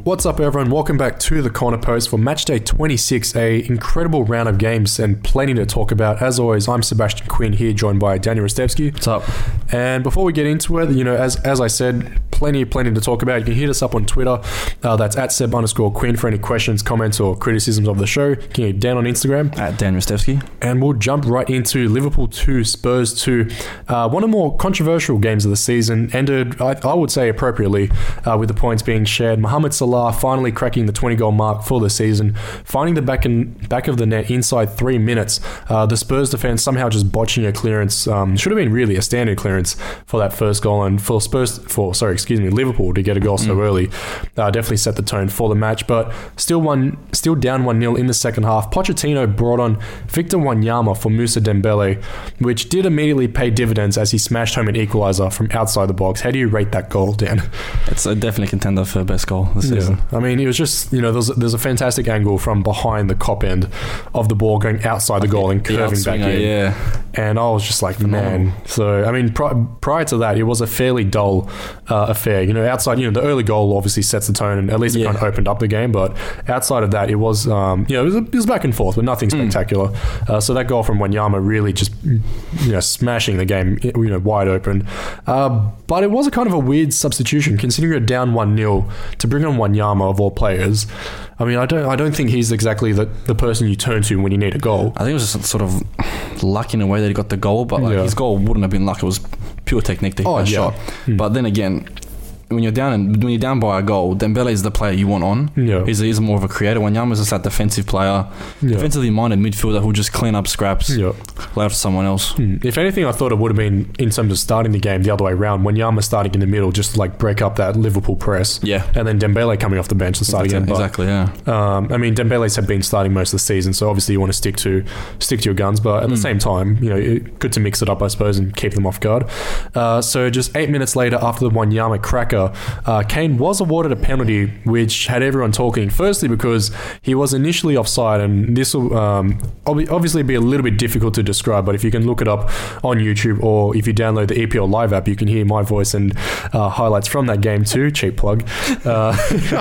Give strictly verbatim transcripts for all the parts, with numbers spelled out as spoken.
What's up, everyone? Welcome back to the Corner Post for Matchday twenty-six, a incredible round of games and plenty to talk about. As always, I'm Sebastian Quinn here, joined by Daniel Rostevsky. What's up? And before we get into it, you know, as as I said, plenty, plenty to talk about. You can hit us up on Twitter. Uh, that's at Seb underscore Quinn for any questions, comments, or criticisms of the show. You can hit Dan on Instagram. At Dan Rostevsky. And we'll jump right into Liverpool two, Spurs two. Uh, one of the more controversial games of the season. Ended, I, I would say, appropriately, uh, with the points being shared. Mohamed Salah finally cracking the twenty-goal mark for the season, finding the back, in, back of the net inside three minutes. Uh, the Spurs defence somehow just botching a clearance. Um, should have been really a standard clearance for that first goal, and for Spurs, for sorry, excuse me, Liverpool to get a goal so mm. early, uh, definitely set the tone for the match. But still one, still down one nil in the second half. Pochettino brought on Victor Wanyama for Moussa Dembele, which did immediately pay dividends as he smashed home an equaliser from outside the box. How do you rate that goal, Dan? It's a definitely contender for best goal this season. Yeah. I mean, it was just, you know, there's there's a fantastic angle from behind the cop end of the ball going outside the goal and curving back in. Yeah. And I was just like, Phenomenal. man. So, I mean, pri- prior to that, it was a fairly dull uh, affair. You know, outside, you know, the early goal obviously sets the tone and at least it yeah. kind of opened up the game. But outside of that, it was, um, you know, it was, it was back and forth, but nothing spectacular. Mm. Uh, so that goal from Wanyama really just, you know, smashing the game, you know, wide open. Uh, but it was a kind of a weird substitution, considering you're down one nil to bring on Wanyama of all players. I mean, I don't I don't think he's exactly the, the person you turn to when you need a goal. I think it was just sort of luck in a way that he got the goal, but like yeah. his goal wouldn't have been luck. It was pure technique that he oh, yeah. shot. Mm. But then again, when you're down and when you're down by a goal, Dembele is the player you want on. Yeah. He's, he's more of a creator. Wanyama is just that defensive player, yeah. defensively minded midfielder who'll just clean up scraps, yeah. allow it to someone else. Mm. If anything, I thought it would have been, in terms of starting the game, the other way around. Wanyama starting in the middle, just to like break up that Liverpool press. Yeah. And then Dembele coming off the bench to start exactly, again. But, exactly, yeah. Um, I mean, Dembele's have been starting most of the season, so obviously you want to stick to stick to your guns. But at mm. the same time, you know, it, good to mix it up, I suppose, and keep them off guard. Uh, so just eight minutes later, after the Wanyama cracker, uh, Kane was awarded a penalty, which had everyone talking. Firstly, because he was initially offside, and this will um, obviously be a little bit difficult to describe, but if you can look it up on YouTube or if you download the E P L Live app, you can hear my voice and uh, highlights from that game too. Cheap plug. Uh,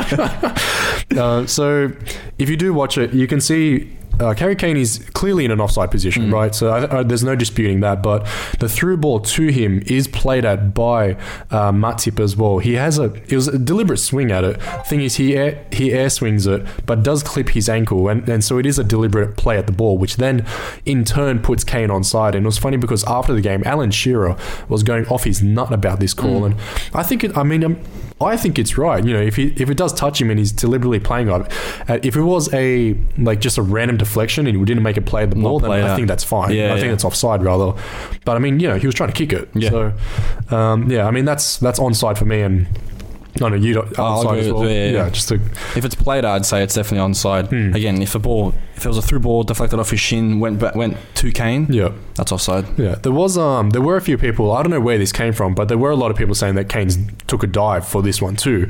uh, so if you do watch it, you can see Uh, Harry Kane is clearly in an offside position, mm. right? So I, I, there's no disputing that. But the through ball to him is played at by uh, Matip as well. He has a it was a deliberate swing at it. Thing is, he air, he air swings it, but does clip his ankle, and, and so it is a deliberate play at the ball, which then in turn puts Kane onside. And it was funny because after the game, Alan Shearer was going off his nut about this call, mm. and I think it. I mean. Um, I think it's right. You know, if he if it does touch him and he's deliberately playing on it, uh, if it was a like just a random deflection and he didn't make a play at the ball, then I out. think that's fine. Yeah, I think yeah. that's offside rather. But I mean, you know, he was trying to kick it. Yeah. So, um, yeah, I mean that's that's onside for me. And no, no, you don't. Onside as well. Yeah, yeah. yeah just to, if it's played, I'd say it's definitely onside. Hmm. Again, if the ball, if it was a through ball deflected off his shin, went back, went to Kane, yeah, that's offside. Yeah, there was um, there were a few people. I don't know where this came from, but there were a lot of people saying that Kane's took a dive for this one too.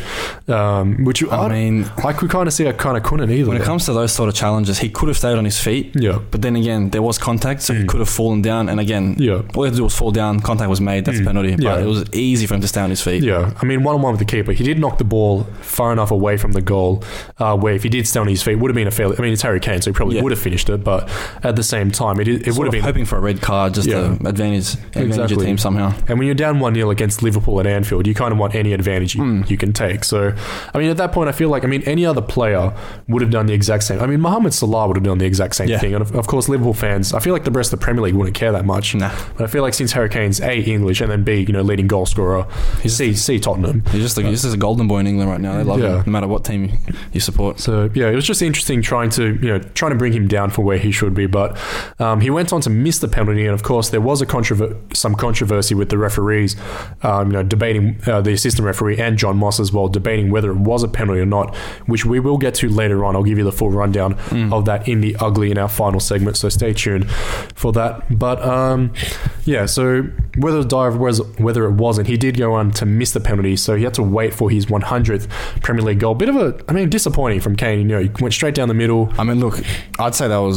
Um, which I, I mean, I could kind of see I kind of couldn't either. When it comes to those sort of challenges, he could have stayed on his feet. Yeah, but then again, there was contact, so mm. he could have fallen down. And again, yeah, all he had to do was fall down. Contact was made. That's mm. a penalty. But yeah. it was easy for him to stay on his feet. Yeah, I mean, one on one with the keeper, he did knock the ball far enough away from the goal uh, where if he did stay on his feet, it would have been a fairly. I mean, it's Harry Kane, so he probably yeah. would have finished it. But at the same time, it it would have been hoping for a red card just yeah. to advantage, advantage exactly. your team somehow. And when you're down one nil against Liverpool at Anfield, you kind of want any advantage you, mm. you can take. So, I mean, at that point, I feel like I mean any other player would have done the exact same. I mean, Mohamed Salah would have done the exact same yeah. thing. And of, of course, Liverpool fans, I feel like the rest of the Premier League wouldn't care that much. Nah. But I feel like since Harry Kane's A, English, and then B, you know, leading goal scorer, he's C, C Tottenham. He's just, like, uh, he's just a golden boy in England right now. They love yeah. him, no matter what team you support. So yeah, it was just interesting trying to you know trying to bring him down for where he should be, but um, he went on to miss the penalty, and of course there was a controver- some controversy with the referees, um, you know, debating uh, the assistant referee and John Moss as well, debating whether it was a penalty or not, which we will get to later on. I'll give you the full rundown mm. of that in the ugly in our final segment, so stay tuned for that. But um, yeah, so whether the dive was whether it wasn't, he did go on to miss the penalty, so he had to wait for his one hundredth Premier League goal. Bit of a, I mean, disappointing from Kane. You know, he went straight down the middle. I mean, look, I'd say that was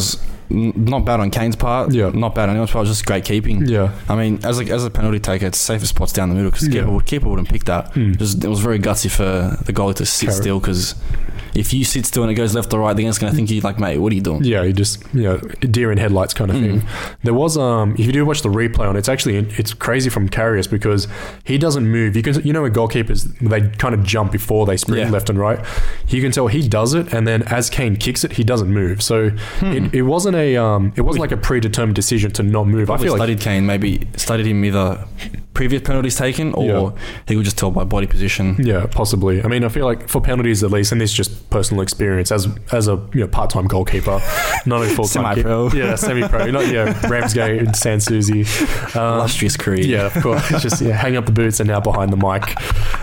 n- not bad on Kane's part. Yeah. Not bad on anyone's part. Just great keeping. Yeah. I mean, as a, as a penalty taker, it's safer spots down the middle because Yeah. keeper, would, keeper wouldn't pick that. Mm. Just, it was very gutsy for the goalie to sit Carry. still because if you sit still and it goes left or right, the guy's going to think you're like, mate, what are you doing? Yeah, you just, you know, deer in headlights kind of Mm. thing. There was, um, if you do watch the replay on it, it's actually, it's crazy from Karius because he doesn't move. You can, you know, when goalkeepers, they kind of jump before they sprint Yeah. left and right. You can tell he does it, and then as Kane kicks it, he doesn't move. So Hmm. it, it wasn't a, um, it wasn't like a predetermined decision to not move. I Probably feel like, studied Kane, maybe studied him either previous penalties taken or Yeah. he could just tell by body position. yeah, possibly. I mean, I feel like for penalties at least, and this is just personal experience as as a you know part-time goalkeeper, not a full-time Semi-pro. keep- Yeah, semi-pro. Not yeah, Ramsgate and Sansuzi. Um, Illustrious career. Yeah, of course. Just yeah, hang up the boots and now behind the mic.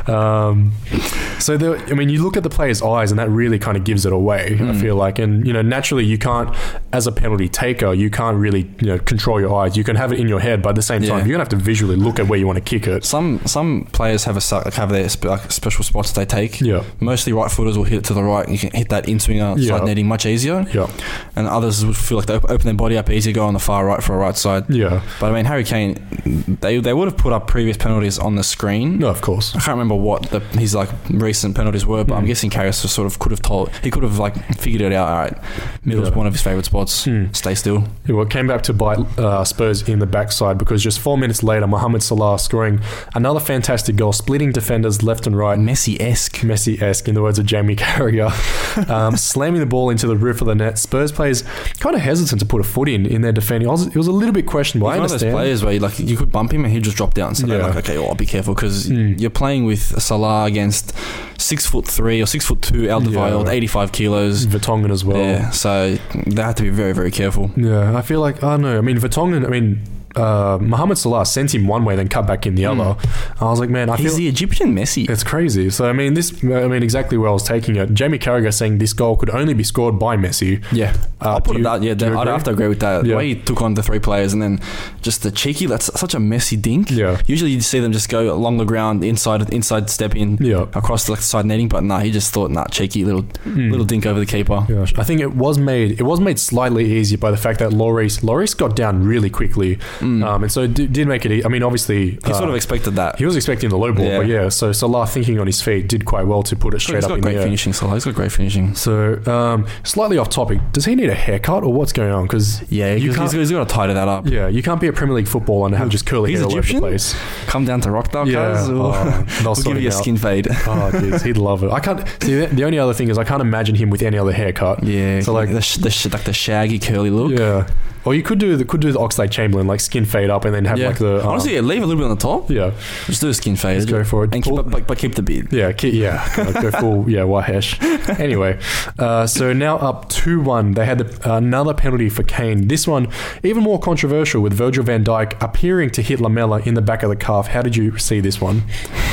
Um, so, the, I mean, you look at the player's eyes and that really kind of gives it away, Mm. I feel like. And, you know, naturally you can't, as a penalty taker, you can't really, you know, control your eyes. You can have it in your head, but at the same time, Yeah. you're going to have to visually look at where you want to kick it. Some some players have a su- have their spe- like special spots that they take. Yeah. Mostly right footers will hit it to the right. You can hit that in swinger Yeah. side netting much easier. Yeah. And others would feel like they op- open their body up easier, go on the far right for a right side. Yeah. But I mean, Harry Kane, they they would have put up previous penalties on the screen. No, of course. I can't remember what the, his like recent penalties were, but I'm Mm. guessing Karius sort of could have told he could have like figured it out. All right, middle's Yeah. one of his favourite spots. Mm. Stay still. Yeah, well, it came back to bite uh, Spurs in the backside because just four minutes later, Mohamed Salah scoring another fantastic goal, splitting defenders left and right. Messi-esque. Messi-esque, in the words of Jamie Carragher, um, slamming the ball into the roof of the net. Spurs players kind of hesitant to put a foot in in their defending. I was, it was a little bit questionable. He's I one of those understand. players where like you could bump him and he'd just drop down. So they're Yeah. like, okay, well, I'll be careful because Mm. you're playing with Salah against six foot three or six foot two Alderweireld, Yeah. eighty-five kilos. Vertonghen as well. Yeah, so they have to be very, very careful. Yeah, I feel like, I don't know. I mean, Vertonghen, I mean, uh, Mohamed Salah sent him one way, then cut back in the other. I was like, man, I He's feel the Egyptian Messi. it's crazy. So, I mean, this, I mean, exactly where I was taking it. Jamie Carragher saying this goal could only be scored by Messi. Yeah, Uh, I'll put do it you- that. Yeah, do you I'd agree? have to agree with that. Yeah. The way he took on the three players and then just the cheeky. That's such a messy dink. Yeah. Usually you see them just go along the ground, inside, inside step in, Yeah. across the like, side netting. But nah, he just thought, nah, cheeky little, Mm. little dink over the keeper. Gosh, I think it was made. It was made slightly easier by the fact that Lloris Lloris got down really quickly, Mm. um, and so it did, did make it. E- I mean, obviously, He uh, sort of expected that. he was expecting the low ball, Yeah. but yeah. So Salah, thinking on his feet, did quite well to put it straight He's up got in great the air. finishing. Salah. He's got great finishing. So, um, slightly off topic. Does he need a haircut or what's going on? Because Yeah, you he's, can't. he's got to tidy that up. Yeah, you can't be a Premier League footballer and have just curly He's hair all over the Egyptian? place. Come down to Rockdale, Yeah, guys. oh, We'll, they'll we'll sort give him you a out. skin fade. Oh, jeez, he'd love it. I can't see the, the only other thing is I can't imagine him with any other haircut. Yeah, So, like- the, sh- the sh- like the shaggy curly look. Yeah, or you could do the could do the Oxlade Chamberlain, like skin fade up and then have Yeah. like the um, Honestly, yeah, leave a little bit on the top. yeah. Just do a skin fade. Just go for it. And keep, Pull- but, but keep the beard. Yeah, ki- yeah, kind of go full, yeah, Wahesh. Anyway, uh, so now up two one. They had the, another penalty for Kane. This one, even more controversial, with Virgil van Dijk appearing to hit Lamela in the back of the calf. How did you see this one?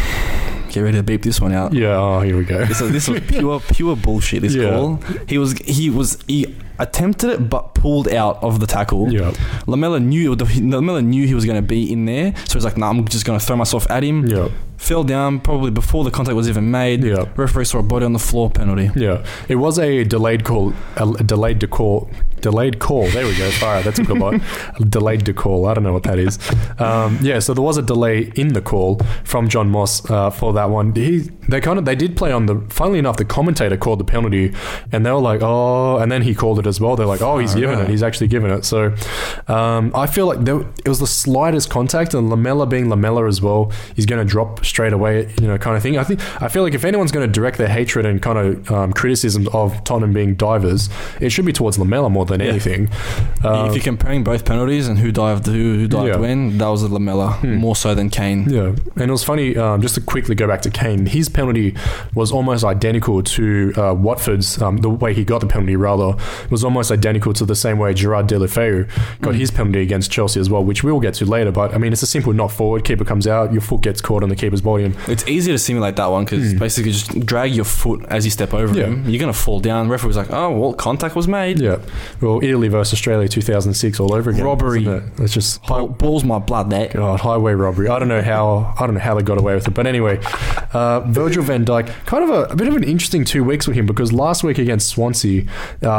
Get ready to beep this one out. Yeah, oh, here we go. This, this was pure, pure bullshit. This Yeah. call. He was, he was, he attempted it but pulled out of the tackle. Yeah, Lamela knew, Lamela knew he was going to be in there, so he's like, "Nah, I'm just going to throw myself at him." yeah, Fell down probably before the contact was even made. yeah. Referee saw a body on the floor. Penalty. Yeah, it was a delayed call, a delayed call, delayed call. There we go. All right, that took a lot. A delayed to call. I don't know what that is. Um, yeah, so there was a delay in the call from John Moss uh, for that one. He, they kind of, they did play on the. Funnily enough, the commentator called the penalty, and they were like, "Oh," and then he called it as well. They're like, "Oh, he's All given right. it. He's actually given it." So um, I feel like there, it was the slightest contact, and Lamela being Lamela as well, he's going to drop straight away. You know, kind of thing. I think I feel like if anyone's going to direct their hatred and kind of um, criticisms of Tottenham being divers, it should be towards Lamela more than Yeah. anything. Um, if you're comparing both penalties and who dived who, who dived Yeah. when, that was a Lamela Hmm. more so than Kane. Yeah, and it was funny, um, just to quickly go back to Kane, his penalty was almost identical to uh, Watford's, um, the way he got the penalty rather, was almost identical to the same way Gerard Deulofeu got Mm. his penalty against Chelsea as well, which we'll get to later, but I mean, it's a simple not forward, keeper comes out, your foot gets caught on the keeper's body. And, It's easy to simulate that one because Mm. basically just drag your foot as you step over Yeah. him. You're going to fall down. The referee was like, oh, well, contact was made. yeah, well, Italy versus Australia two thousand six all over again. Robbery. isn't it? It's just... Ball, balls my blood, that. God, highway robbery. I don't know how. I don't know how they got away with it, but anyway, uh, Virgil van Dijk, kind of a, a bit of an interesting two weeks with him because last week against Swansea, uh, had the header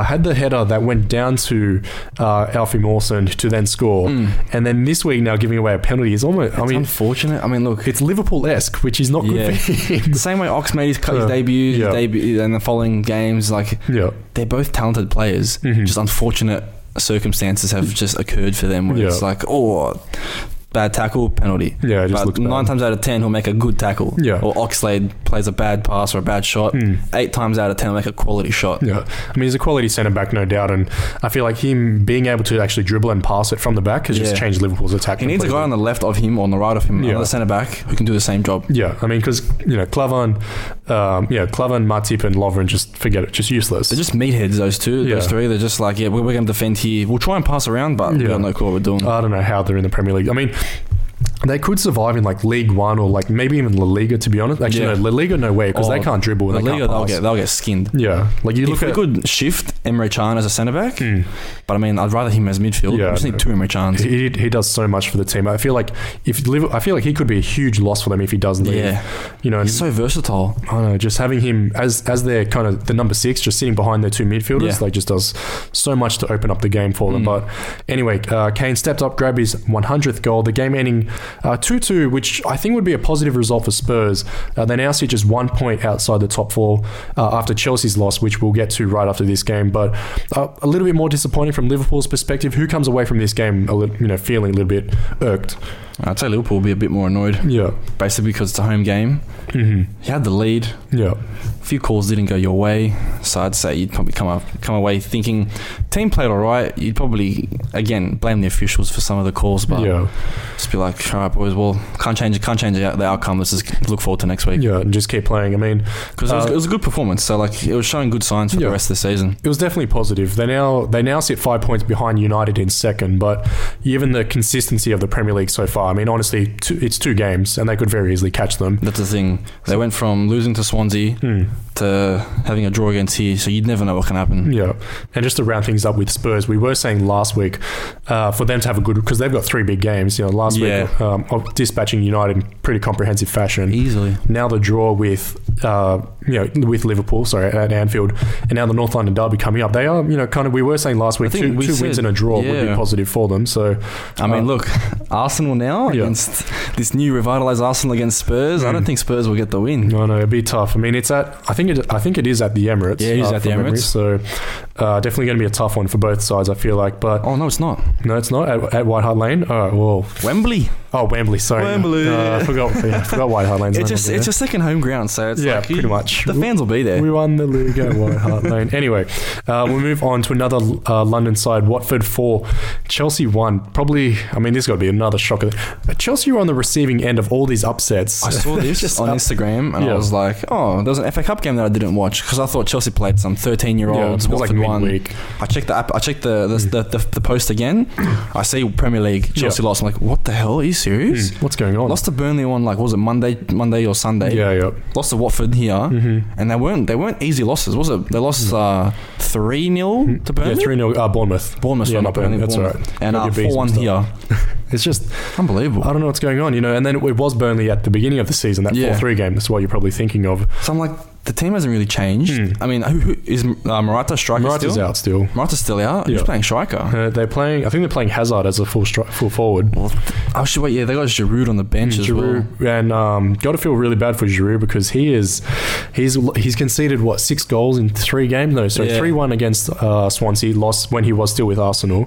header that went down to uh, Alfie Mawson to then score, mm. and then this week now giving away a penalty is almost. It's I mean, unfortunate. I mean, look, it's Liverpool-esque, which is not good yeah. for him. The same way Ox made his, his uh, debut, yeah. his debut, and the following games, like yeah. they're both talented players. Mm-hmm. Just unfortunate circumstances have just occurred for them where yeah. it's like, oh, bad tackle, penalty. Yeah, it just but looks nine bad. times out of ten, he'll make a good tackle. Yeah. Or Oxlade plays a bad pass or a bad shot. Mm. Eight times out of ten, he'll make a quality shot. Yeah. I mean, he's a quality centre back, no doubt, and I feel like him being able to actually dribble and pass it from the back has yeah. just changed Liverpool's attack. He needs a guy on the left of him or on the right of him, yeah. another centre back who can do the same job. Yeah, I mean, because you know, Klavan, um, yeah, Klavan, Matip, and Lovren, just forget it, just useless. They're just meatheads. Those two, yeah. those three. They're just like, yeah, we're, we're going to defend here. We'll try and pass around, but yeah. we don't know what we're doing. I don't know how they're in the Premier League. I mean, they could survive in like League One or like maybe even La Liga, to be honest. Actually, yeah. no, La Liga, no way, because oh, they can't dribble. La and they Liga, can't they'll pass. get they'll get skinned. Yeah, like you if look we at could shift Emre Can as a centre back, mm. but I mean, I'd rather him as midfield. Yeah, I just need two Emre Cans. He he does so much for the team. I feel like if Liverpool, I feel like he could be a huge loss for them if he does leave. Yeah, you know, he's so versatile. I don't know, just having him as as their kind of the number six, just sitting behind their two midfielders, yeah. like just does so much to open up the game for them. Mm. But anyway, uh, Kane stepped up, grabbed his one hundredth goal. The game ending uh, two two, which I think would be a positive result for Spurs. Uh, they now sit just one point outside the top four uh, after Chelsea's loss, which we'll get to right after this game. But uh, a little bit more disappointing from Liverpool's perspective. Who comes away from this game, a little, you know, feeling a little bit irked? I'd say Liverpool will be a bit more annoyed. Yeah, basically because it's a home game. Mm-hmm. You had the lead. Yeah, a few calls didn't go your way, so I'd say you'd probably come up, come away thinking team played all right. You'd probably again blame the officials for some of the calls, but yeah. just be like, all right, boys, well, can't change, can't change the outcome. Let's just look forward to next week. Yeah, and just keep playing. I mean, because uh, it, it was a good performance, so like it was showing good signs for yeah. the rest of the season. It was definitely positive. They now they now sit five points behind United in second, but given the consistency of the Premier League so far, I mean, honestly, two, it's two games, and they could very easily catch them. That's the thing. They went from losing to Swansea mm. to having a draw against here, so you'd never know what can happen. Yeah, and just to round things up with Spurs, we were saying last week uh, for them to have a good, because they've got three big games. You know, last yeah. week um, of dispatching United in pretty comprehensive fashion. Easily. Now the draw with uh, you know with Liverpool, sorry, at Anfield, and now the North London derby coming up. They are, you know, kind of. We were saying last week two, we two said, wins and a draw yeah. would be positive for them. So, I mean, uh, look, Arsenal now yeah. against this new revitalised Arsenal against Spurs. Mm. I don't think Spurs will get the win. No, no, it'd be tough. I mean, it's at. I think it. I think it is at the Emirates. Yeah, it is uh, at the Emirates. Memory, so uh, definitely going to be a tough one for both sides. I feel like, but oh no, it's not. No, it's not at, at White Hart Lane. All right, well, Wembley. Oh, Wembley. Sorry, Wembley. Uh, I forgot. Yeah, I forgot White Hart Lane. It's just it's a second home ground, so it's yeah, like pretty you, much. The fans will be there. We won the league at White Hart Lane. Anyway, uh, we'll move on to another uh, London side. Watford four, Chelsea one. Probably, I mean, this got to be another shocker. Chelsea were on the receiving end of all these upsets. I saw this just on up. Instagram, and yeah. I was like, oh, there was an F A Cup game that I didn't watch because I thought Chelsea played some thirteen-year-olds. Yeah, Watford like won. Week. I checked the app. I checked the the, mm. the, the the post again. I see Premier League. Chelsea yeah. lost. I'm like, what the hell? Are you serious? Mm. What's going on? Lost to Burnley on like what was it Monday, Monday or Sunday? Yeah, yeah. Lost to Watford here, mm-hmm. and they weren't they weren't easy losses. Was it? They lost uh, three nil to Burnley. Yeah, three nil. Uh, Bournemouth. Bournemouth. Yeah, not Burnley. Burnley. That's Bournemouth. right. And uh, four one here. It's just unbelievable. I don't know what's going on, you know. And then it was Burnley at the beginning of the season, that yeah. four three game. That's what you're probably thinking of. So I'm like, the team hasn't really changed. Hmm. I mean, who, who is uh, Morata striker Morata's still? out still. Morata's still out? Yeah. Who's playing striker? Uh, they're playing, I think they're playing Hazard as a full stri- full forward. Well, oh, shit, wait, yeah, they got Giroud on the bench mm, as Giroud, well. And um, got to feel really bad for Giroud because he is, he's he's conceded, what, six goals in three games? No, so three one yeah. against uh, Swansea, lost when he was still with Arsenal.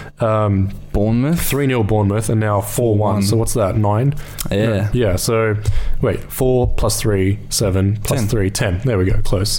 Um, Bournemouth? three nil Bournemouth, and now four one. So what's that, nine? Yeah. No, yeah, so, wait, four plus three, seven, plus ten. three, ten. There we go, close.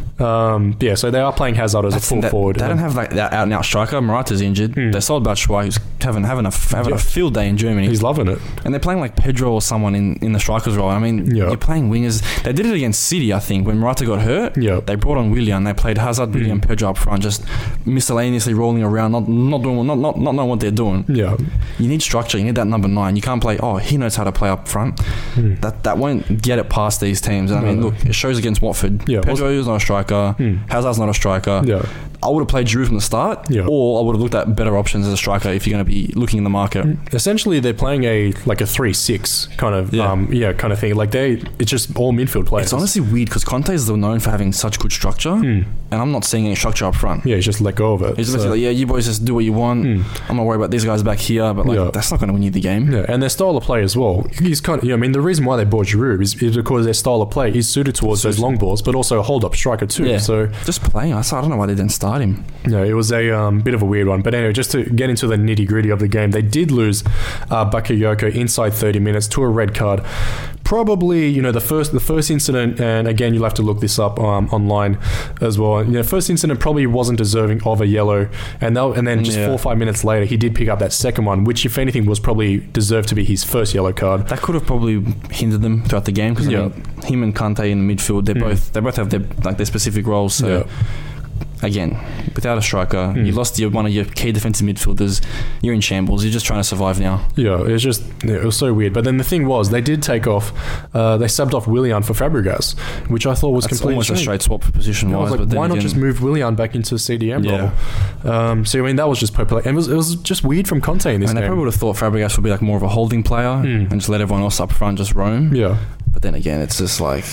Um, yeah, so they are playing Hazard as That's, a full that, forward. They don't have like that out and out striker. Morata's injured. Mm. They sold Batshuayi, who's having having a having yeah. a field day in Germany. He's loving it. And they're playing like Pedro or someone in, in the striker's role. I mean, yeah. you're playing wingers. They did it against City, I think, when Morata got hurt. Yeah. They brought on Willian. They played Hazard, Willian, mm. Pedro up front, just miscellaneously rolling around, not not doing not not not knowing what they're doing. Yeah. You need structure. You need that number nine. You can't play. Oh, he knows how to play up front. Mm. That that won't get it past these teams. And I mean, no. look, it shows against Watford. Yeah. Pedro is not a striker. Mm. Hazard's not a striker. Yeah. I would have played Giroud from the start, yeah. or I would have looked at better options as a striker if you're going to be looking in the market. Essentially, they're playing a like a three six kind of yeah. Um, yeah kind of thing. Like they, it's just all midfield players. It's honestly weird because Conte is known for having such good structure, mm. and I'm not seeing any structure up front. Yeah, he's just let go of it. He's so. basically like, yeah, you boys just do what you want. Mm. I'm not worried about these guys back here, but like yeah. that's not going to win you the game. Yeah, and their style of play as well. He's kind of, yeah, I mean, the reason why they bought Giroud is, is because their style of play is suited towards so, those long balls, but also a hold up striker too. Yeah. So just playing. I don't know why they didn't start him. Yeah, it was a um, bit of a weird one. But anyway, just to get into the nitty gritty of the game, they did lose uh, Bakayoko inside thirty minutes to a red card. Probably, you know, the first the first incident, and again, you'll have to look this up um, online as well. You know, first incident probably wasn't deserving of a yellow, and and then just yeah. four or five minutes later, he did pick up that second one, which, if anything, was probably deserved to be his first yellow card. That could have probably hindered them throughout the game because yeah. I mean, him and Kante in the midfield, they mm. both they both have their like their specific roles. So. Yeah. Again, without a striker, mm. you lost your, one of your key defensive midfielders. You're in shambles. You're just trying to survive now. Yeah, it was just yeah, it was so weird. But then the thing was, they did take off. Uh, they subbed off Willian for Fabregas, which I thought was That's completely almost strange. a straight swap for position wise. I was like, but why not again, just move Willian back into C D M yeah. role? Um, so I mean, that was just popular, and it was, it was just weird from Conte in this I mean, game. They probably would have thought Fabregas would be like more of a holding player mm. and just let everyone else up front just roam. Yeah, but then again, it's just like.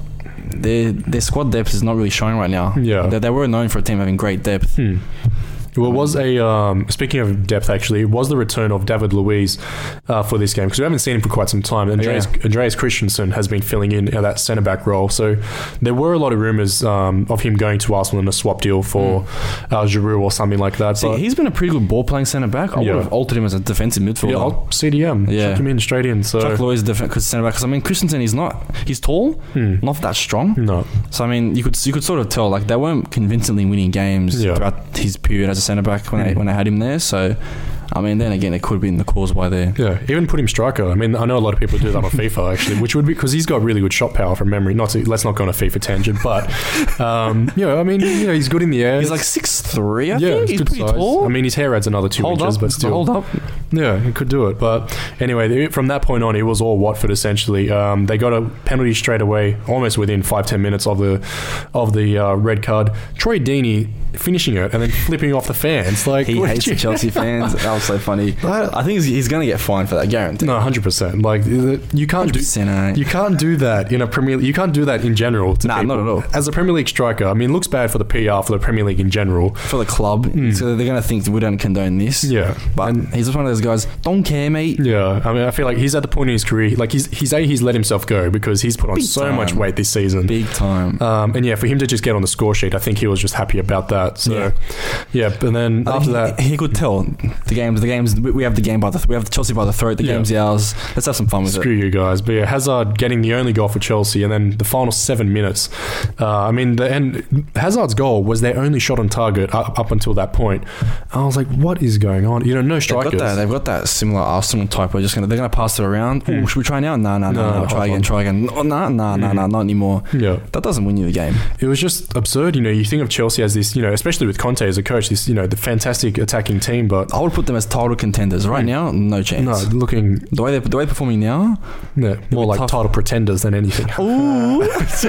Their their squad depth is not really showing right now. Yeah, they, they were known for a team having great depth. Hmm. Well, it was a um, speaking of depth, actually, it was the return of David Luiz uh, for this game because we haven't seen him for quite some time. Andreas, yeah. Andreas Christensen has been filling in uh, that centre back role, so there were a lot of rumours um, of him going to Arsenal in a swap deal for mm. uh, Giroud or something like that. See, but he's been a pretty good ball playing centre back. I yeah. would have altered him as a defensive midfielder. Yeah, I'll C D M. Yeah, chuck him in straight in. So chuck Luiz def- centre back because I mean Christensen is not he's tall, mm. not that strong. No, so I mean you could you could sort of tell like they weren't convincingly winning games yeah. throughout his period as a centre back when mm. they when they had him there. So I mean, then again, it could have been the cause why they yeah even put him striker. I mean, I know a lot of people do that on FIFA actually, which would be because he's got really good shot power from memory. Not to, let's not go on a FIFA tangent, but um, you know, I mean, you know, he's good in the air. He's like six three. I yeah, think he's pretty size. tall. I mean, his hair adds another two hold inches, up, but still, hold up. Yeah, he could do it. But anyway, from that point on, it was all Watford essentially. Um, they got a penalty straight away, almost within five ten minutes of the of the uh, red card. Troy Deeney finishing it and then flipping off the fans. Like he hates the Chelsea fans. That was so funny. I think he's, he's going to get fined for that, guarantee. No, one hundred percent. Like you can't do you can't do that in a Premier League. You can't do that in general. To nah, people. not at all. As a Premier League striker, I mean, it looks bad for the P R for the Premier League in general. For the club, mm. so they're going to think we don't condone this. Yeah, but and he's just one of those guys. Don't care, mate. Yeah, I mean, I feel like he's at the point in his career, like he's he's a he's let himself go because he's put on Big so time. much weight this season. Big time. Um, and yeah, for him to just get on the score sheet, I think he was just happy about that. So yeah, yeah and then I after he, that, he could tell the games. The games we have the game by the we have Chelsea by the throat. The yeah. game's ours. Let's have some fun with Screw it. Screw you guys. But yeah, Hazard getting the only goal for Chelsea, and then the final seven minutes. Uh, I mean, the and Hazard's goal was their only shot on target up, up until that point. I was like, what is going on? You know, no strikers. They've got that, they've got that similar Arsenal type. We're just gonna they're gonna pass it around. Ooh, should we try now? No, no, no, no. Try again. Try again. No, no, no, no, no, not anymore. Yeah, that doesn't win you the game. It was just absurd. You know, you think of Chelsea as this, you know, especially with Conte as a coach, this, you know, the fantastic attacking team. But I would put them as title contenders right now. No chance. No, looking the way they the way they're performing now. Yeah, more like tough. Title pretenders than anything. Ooh.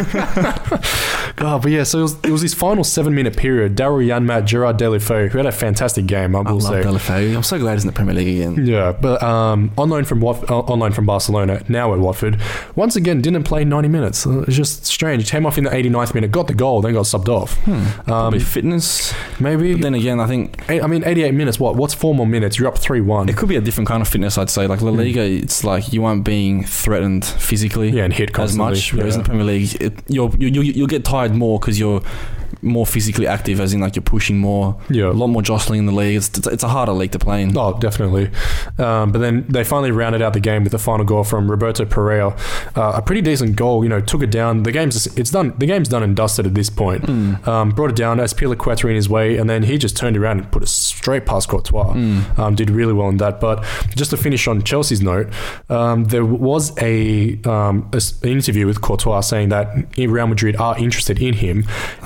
God, but yeah, so it was, it was this final seven minute period. Daryl Janmaat, Gerard Deulofeu, who had a fantastic game, I will I love say. Deulofeu. I'm so glad he's in the Premier League again. Yeah, but um, on loan from Wat- uh, on loan from Barcelona, now at Watford, once again didn't play ninety minutes. Uh, it's just strange. He came off in the eighty-ninth minute, got the goal, then got subbed off. Hmm. Um, Probably fitness, maybe. But then again, I think I mean eighty-eight minutes. What? What's four more minutes? You're up three one. It could be a different kind of fitness, I'd say. Like La Liga, hmm. it's like you aren't being threatened physically, yeah, and hit constantly. As much. Whereas yeah. in the Premier League, it, you're, you you you'll get tired more because you're more physically active, as in like you're pushing more, yeah, a lot more jostling in the league. It's it's a harder league to play in. Oh, definitely. Um, but then they finally rounded out the game with the final goal from Roberto Pereira, uh, a pretty decent goal. You know, took it down. The game's it's done. The game's done and dusted at this point. Mm. Um, brought it down as Azpilicueta in his way, and then he just turned around and put it straight past Courtois. Mm. Um, did really well in that. But just to finish on Chelsea's note, um, there was a, um, a an interview with Courtois saying that Real Madrid are interested in him, and okay. he did come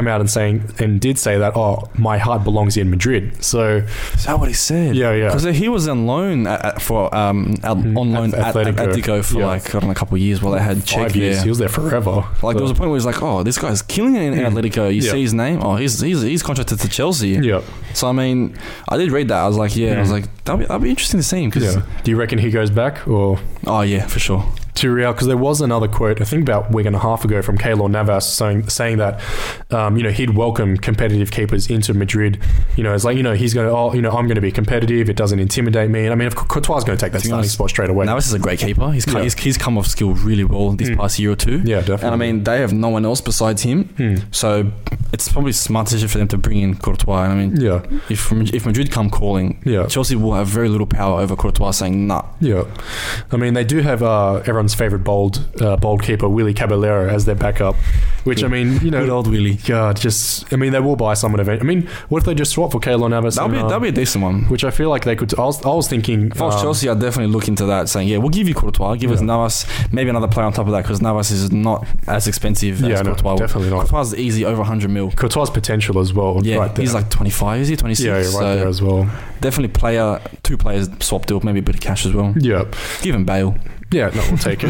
came out and saying and did say that, oh, my heart belongs in Madrid. So is that what he said? Yeah, yeah. Because he was on loan at, at, for um at, on loan at Atletico, at Atletico for yeah. like I don't know, a couple of years while they had Five Czech years. There. He was there forever. Like so. There was a point where he's like, oh, this guy's killing it in, in Atletico. You yeah. see his name? Oh, he's he's he's contracted to Chelsea. Yeah. So I mean, I did read that. I was like, yeah. Mm. I was like, that'll be that'll be interesting to see him. Cause yeah. Do you reckon he goes back or? Oh yeah, for sure. To Real, because there was another quote, I think about a week and a half ago from Keylor Navas saying, saying that, um, you know, he'd welcome competitive keepers into Madrid. You know, it's like, you know, he's going to, oh, you know, I'm going to be competitive. It doesn't intimidate me. And I mean, of course, Courtois is going to take that starting honest, spot straight away. Navas is a great keeper. He's, yeah. he's, he's come off skill really well this mm. past year or two. Yeah, definitely. And I mean, they have no one else besides him. Mm. So it's probably a smart decision for them to bring in Courtois. And I mean, yeah. if if Madrid come calling, yeah. Chelsea will have very little power over Courtois saying, nah. Yeah. I mean, they do have uh, everyone's favourite bold Uh, bold keeper Willy Caballero as their backup, which yeah. I mean, you know, good old Willy. Yeah, just I mean, they will buy someone eventually. I mean, what if they just swap for Keylor Navas? That'll and, be uh, that'll be a decent one. Which I feel like they could. I was, I was thinking, if I was um, Chelsea, I'd definitely look into that, saying, yeah, we'll give you Courtois, give yeah. us Navas, maybe another player on top of that, because Navas is not as expensive yeah, as no, Courtois. Definitely not. Courtois is easy over one hundred mil. Courtois' potential as well. Yeah, right there. He's like twenty-five, is he? twenty-six. Yeah, right so there as well. Definitely player, two players swap deal, maybe a bit of cash as well. Yeah, give him Bale. Yeah, no, we'll take it.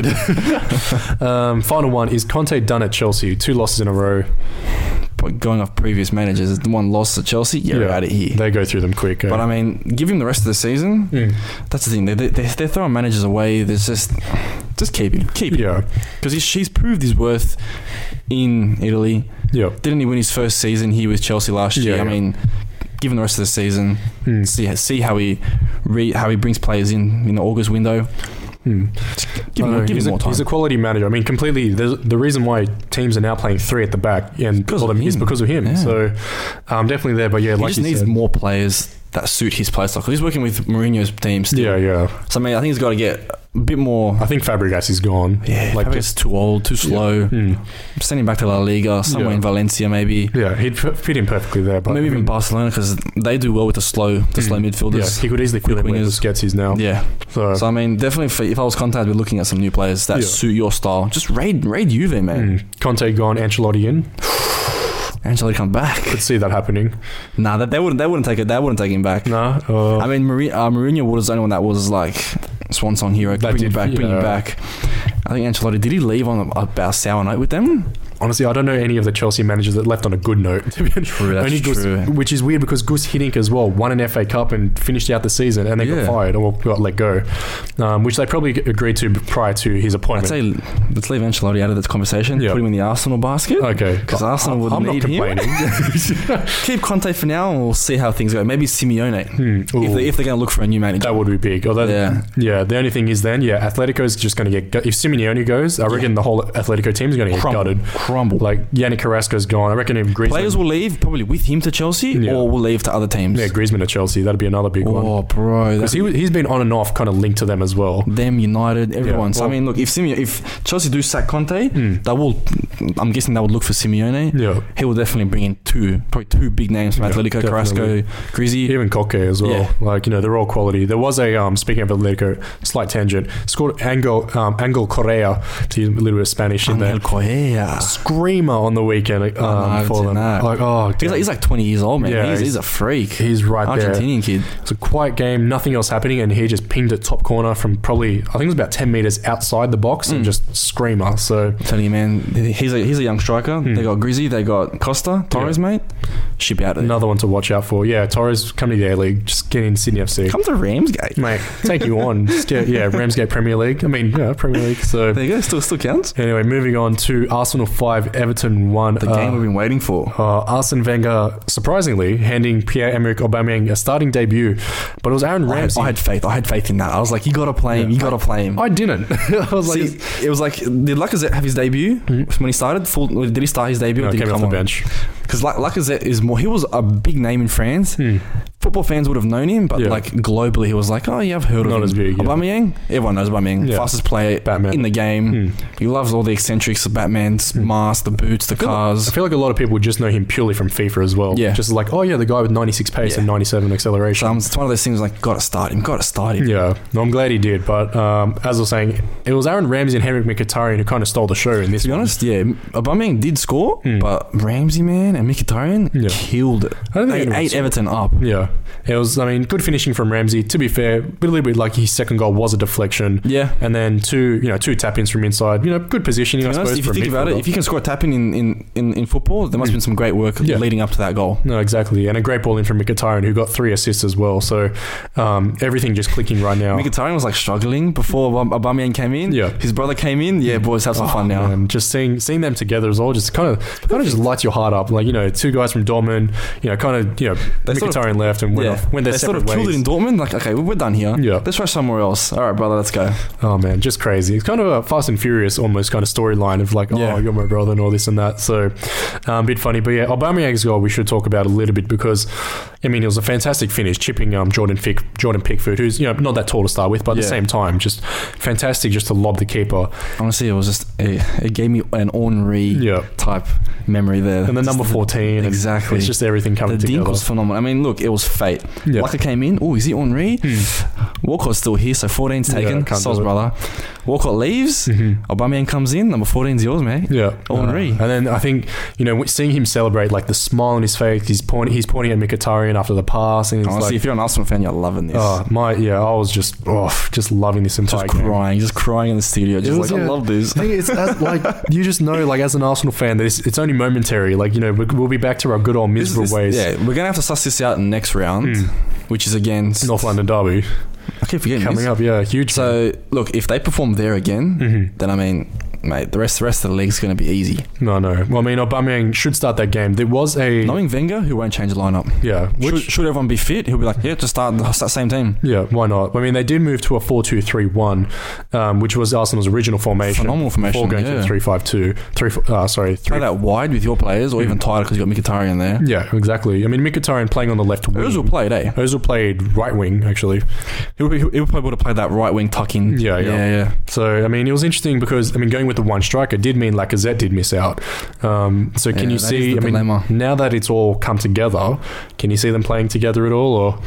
um, final one, is Conte done at Chelsea? Two losses in a row. But going off previous managers, the one loss at Chelsea, yeah, yeah, out of here. They go through them quick. Eh? But I mean, give him the rest of the season. Mm. That's the thing. They, they, they're throwing managers away. There's just, just keep him. Keep him. Yeah. Because he's, he's proved his worth in Italy. Yeah. Didn't he win his first season here with Chelsea last year? Yeah, I yeah. mean, give him the rest of the season. Mm. See see how he re, how he brings players in in the August window. Hmm. Give him, know, give he's, him more a, time. he's a quality manager. I mean, completely. The, the reason why teams are now playing three at the back and because them is because of him. Yeah. So, um, definitely there. But yeah, he like just you needs said, more players that suit his play style. Because he's working with Mourinho's team still. Yeah, yeah. So I mean, I think he's got to get a bit more. I think Fabregas is gone. Yeah, like Fabregas is too old, too slow. Yeah. Mm. Send him back to La Liga, somewhere yeah. in Valencia, maybe. Yeah, he'd fit in perfectly there. But maybe I mean, even Barcelona, because they do well with the slow, the mm. slow midfielders. Yeah, he could easily fill in where Busquets is now. Yeah. So, so I mean, definitely, for, if I was Conte, I'd be looking at some new players that yeah. suit your style. Just raid, raid Juve, man. Mm. Conte gone, Ancelotti in. Ancelotti come back. Could see that happening. Nah, that they wouldn't. They wouldn't take it. They wouldn't take him back. Nah. Uh, I mean, Mourinho, uh, Mourinho was the only one that was like swan song hero. Bring him back. Yeah. Bring him back. I think Ancelotti, did he leave on a, a sour note with them? Honestly, I don't know any of the Chelsea managers that left on a good note. True, that's Only Gus, true. Which is weird because Gus Hiddink as well won an F A Cup and finished out the season, and they yeah. got fired or got let go, um, which they probably agreed to prior to his appointment. I'd say let's leave Ancelotti out of this conversation. Yep. Put him in the Arsenal basket. Okay, because Arsenal would I'm need not complaining. him. Keep Conte for now, and we'll see how things go. Maybe Simeone hmm. if, they, if they're going to look for a new manager. That would be big. Although, yeah, yeah. The only thing is then, yeah, Atletico's just going to get. If Simeone goes, I reckon yeah. the whole Atletico team is going to get crumble, gutted. Crumble. Like Yannick Carrasco's gone. I reckon if Griezmann, players will leave probably with him to Chelsea, yeah. or will leave to other teams. Yeah, Griezmann to Chelsea. That'd be another big oh, one. Oh, bro, because he he's been on and off, kind of linked to them as well. Them, United, everyone. Yeah. So well, I mean, look, if Simeone, if Chelsea do sack Conte, mm. that will. I'm guessing they would look for Simeone. Yeah, he will definitely bring in two, probably two big names from yeah, Atletico, definitely. Carrasco, Grizzy, even Koke as well. Yeah. Like you know, they're all quality. There was a um, speaking of Atletico, slight tangent. Scored Angel um, Angel Correa to use a little bit of Spanish in there. Angel Correa, screamer on the weekend um, oh, no, for them. Like oh, he's like, he's like twenty years old, man. Yeah, he's, he's, he's a freak. He's right Argentinian there. Argentinian kid. It's a quiet game, nothing else happening, and he just pinged it top corner from probably I think it was about ten meters outside the box mm. and just screamer. So I'm telling you, man, he's a he's a young striker. Mm. They got Grizzy, they got Costa, Torres, yeah. mate. Ship out of Another there. one to watch out for. Yeah, Torres, come to the A-League. Just get in Sydney F C. Come to Ramsgate. Mate, take you on. Just get, yeah, Ramsgate Premier League. I mean, yeah, Premier League. So there you go. Still still counts. Anyway, moving on to Arsenal five, Everton one. The uh, game we've been waiting for. Uh, Arsene Wenger, surprisingly, handing Pierre-Emerick Aubameyang a starting debut. But it was Aaron Ramsey. I had, I had faith. I had faith in that. I was like, you got to play him. Yeah, you got to play him. I didn't. I was See, like... It was like, did Lacazette have his debut mm-hmm. when he started? Full, did he start his debut no, or did he he came come off the on? bench? Because Lacazette is more... He was a big name in France. Hmm. football fans would have known him, but Yeah. like globally, he was like, oh yeah, I've heard of Not him. as big, yeah. Aubameyang, everyone knows Aubameyang. Yeah. Fastest player Batman. in the game. Mm. He loves all the eccentrics of Batman's mask, the boots, the I feel, cars. I feel like a lot of people just know him purely from FIFA as well. Yeah. Just like, oh yeah, the guy with ninety-six pace Yeah. and ninety-seven acceleration. So um, it's one of those things like, gotta start him, gotta start him. Yeah, no, I'm glad he did. But um, as I was saying, it was Aaron Ramsey and Henrik Mkhitaryan who kind of stole the show in this To be one. honest, yeah, Aubameyang did score, Mm. but Ramsey, man, and Mkhitaryan Yeah. killed it. I don't think They anyone ate saw it. Everton up. Yeah, it was. I mean, good finishing from Ramsey. To be fair, a little bit like his second goal was a deflection. Yeah. And then two, you know, two tap ins from inside. You know, good positioning. To I be honest, suppose. if you for a think about it, midfielder. if you can score a tap in in, in, in, in football, there must have been some great work Yeah. leading up to that goal. No, exactly, and a great ball in from Mkhitaryan, who got three assists as well. So um, everything just clicking right now. Mkhitaryan was like struggling before Aub- Aubameyang came in. Yeah. His brother came in. Yeah, boys, have some Oh, fun now. man, just seeing seeing them together as well, just kind of kind of just lights your heart up. Like, you know, two guys from Dortmund, you know, kind of, you know, They Mkhitaryan sort of- left and went Yeah. off, went their They sort separate of killed ways. it in Dortmund. Like, okay, we're done here. Yeah. Let's try somewhere else. All right, brother, let's go. Oh man, just crazy. It's kind of a Fast and Furious almost kind of storyline of like, oh, Yeah. you're my brother and all this and that. So um, a bit funny, but yeah, Aubameyang's goal we should talk about a little bit because I mean it was a fantastic finish, chipping um, Jordan Fick, Jordan Pickford, who's, you know, not that tall to start with, but at the Yeah. same time, just fantastic just to lob the keeper. Honestly, it was just it, it gave me an Henry Yeah. type memory there. And the Just number fourteen, and exactly. it's just everything The coming dink together. was phenomenal. I mean, look, it was fate. Yeah. Laka came in. Oh, is he Henry? Walcott's still here, so fourteen's Yeah, taken. can't Sol's do it. brother. Walcott leaves. Mhm. Aubameyang comes in. Number fourteen's yours, mate. Yeah, Henry. Uh, and then I think, you know, seeing him celebrate, like the smile on his face, he's pointing, he's pointing at Mkhitaryan after the pass, and he's Honestly, like, if you're an Arsenal fan, you're loving this. oh my, yeah, I was just, oh, just loving this entire just game. crying, just crying in the studio. Just It was, like, I yeah. love this. I think it's as, like you just know, like as an Arsenal fan, that it's, it's only momentary. Like, you know, we- we'll be back to our good old This- miserable this- ways. Yeah, we're gonna have to suss this out in next round, Mm. which is against North London derby I keep forgetting coming this. up. Yeah, huge. So look, if they perform there again, Mhm. then I mean, mate, the rest the rest of the league's going to be easy. no, no. Well, I mean, Aubameyang should start that game. There was a Knowing Wenger, who won't change the lineup. yeah, Should, which should everyone be fit? He'll be like, yeah, just start the start same team. yeah, why not? I mean, they did move to a four two three one, um, which was Arsenal's original formation. Phenomenal formation, Before going to yeah. the three five two, three. Uh, sorry, Play three. that wide with your players, or even tighter because you got Mkhitaryan there. Yeah, exactly. I mean, Mkhitaryan playing on the left wing. Ozil played, eh? Ozil played right wing actually. He'll, he'll, he'll probably would have played that right wing tucking. Yeah, yeah. yeah, yeah. So, I mean, it was interesting because, I mean, going with the one striker did mean Lacazette did miss out. Um, so, can Yeah, you that is see, the I mean, dilemma. now that it's all come together, can you see them playing together at all? Or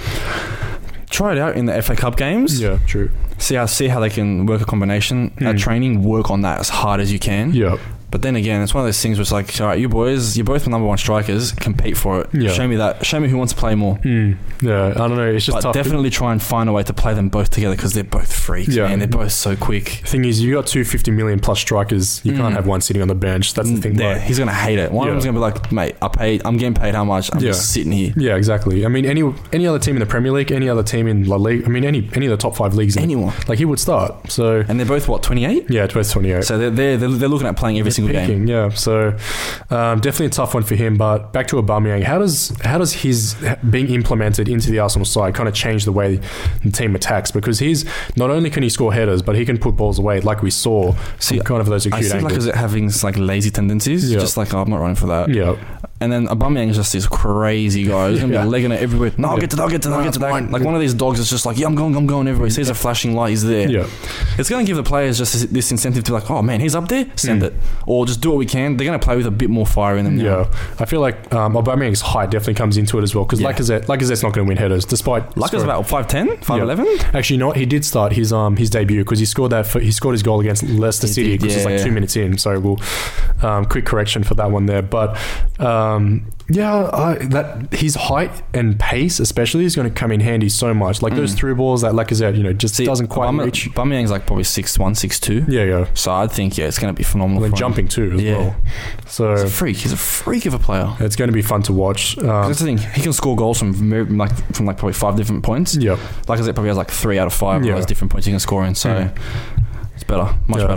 Try it out in the F A Cup games. yeah, true. See how see how they can work a combination at Hmm. training. Work on that as hard as you can. Yeah, But then again, it's one of those things where it's like, all right, you boys, you're both the number one strikers. Compete for it. Yeah. Show me that. Show me who wants to play more. mm, yeah. I don't know. It's just But tough. definitely try and find a way to play them both together because they're both freaks, Yeah. man. They're both so quick. The thing is, you got two fifty million plus strikers. You Mm. can't have one sitting on the bench. That's the thing. Yeah, like- he's gonna hate it. One Yeah. of them's gonna be like, mate, I paid. I'm getting paid how much? I'm Yeah. just sitting here. yeah, exactly. I mean, any any other team in the Premier League, any other team in La Liga, I mean, any any of the top five leagues, in, Anyone. like he would start. So And they're both what, twenty-eight? yeah, it's both twenty-eight. So they're, they're they're they're looking at playing every single game. Peaking, yeah. So um, definitely a tough one for him. But back to Aubameyang, how does how does his being implemented into the Arsenal side kind of change the way the team attacks? Because he's not only can he score headers, but he can put balls away, like we saw. See, from kind of those I acute see like angles. as it having like lazy tendencies, Yeah. just like oh, I'm not running for that. yeah, And then Aubameyang is just this crazy guy. He's gonna Yeah. be legging it everywhere. No, I'll Yeah. get to that, I'll get to that, I'll No, get to it's that. mine. Like one of these dogs that's just like, yeah, I'm going, I'm going everywhere. He sees a flashing light, he's there. yeah, It's going to give the players just this, this incentive to be like, oh man, he's up there, send Mm. it. Or just do what we can. They're going to play with a bit more fire in them now. yeah. I feel like um, Aubameyang's height definitely comes into it as well. Because Yeah. Lacazette, Lacazette's not going to win headers, despite Laka's scoring- about five ten, five eleven. Actually, you know what? He did start his um his debut because he scored that for, he scored his goal against Leicester He City did, because it's yeah, like yeah. two minutes in. So we'll um, quick correction for that one there. But um, yeah, I, that his height and pace especially is going to come in handy so much. Like those Mm. through balls that Lacazette, you know, just See, doesn't quite Aubame- reach. Aubameyang's like probably six one, six two. Yeah, yeah. So I think, yeah, it's going to be phenomenal. And then for him. jumping too as Yeah. well. So He's a freak. He's a freak of a player. it's going to be fun to watch. Um, That's the thing. He can score goals from very- like from like probably five different points. yeah. Like I said, probably has like three out of five Yeah. of those different points he can score in. So Mm. it's better, much Yeah. better.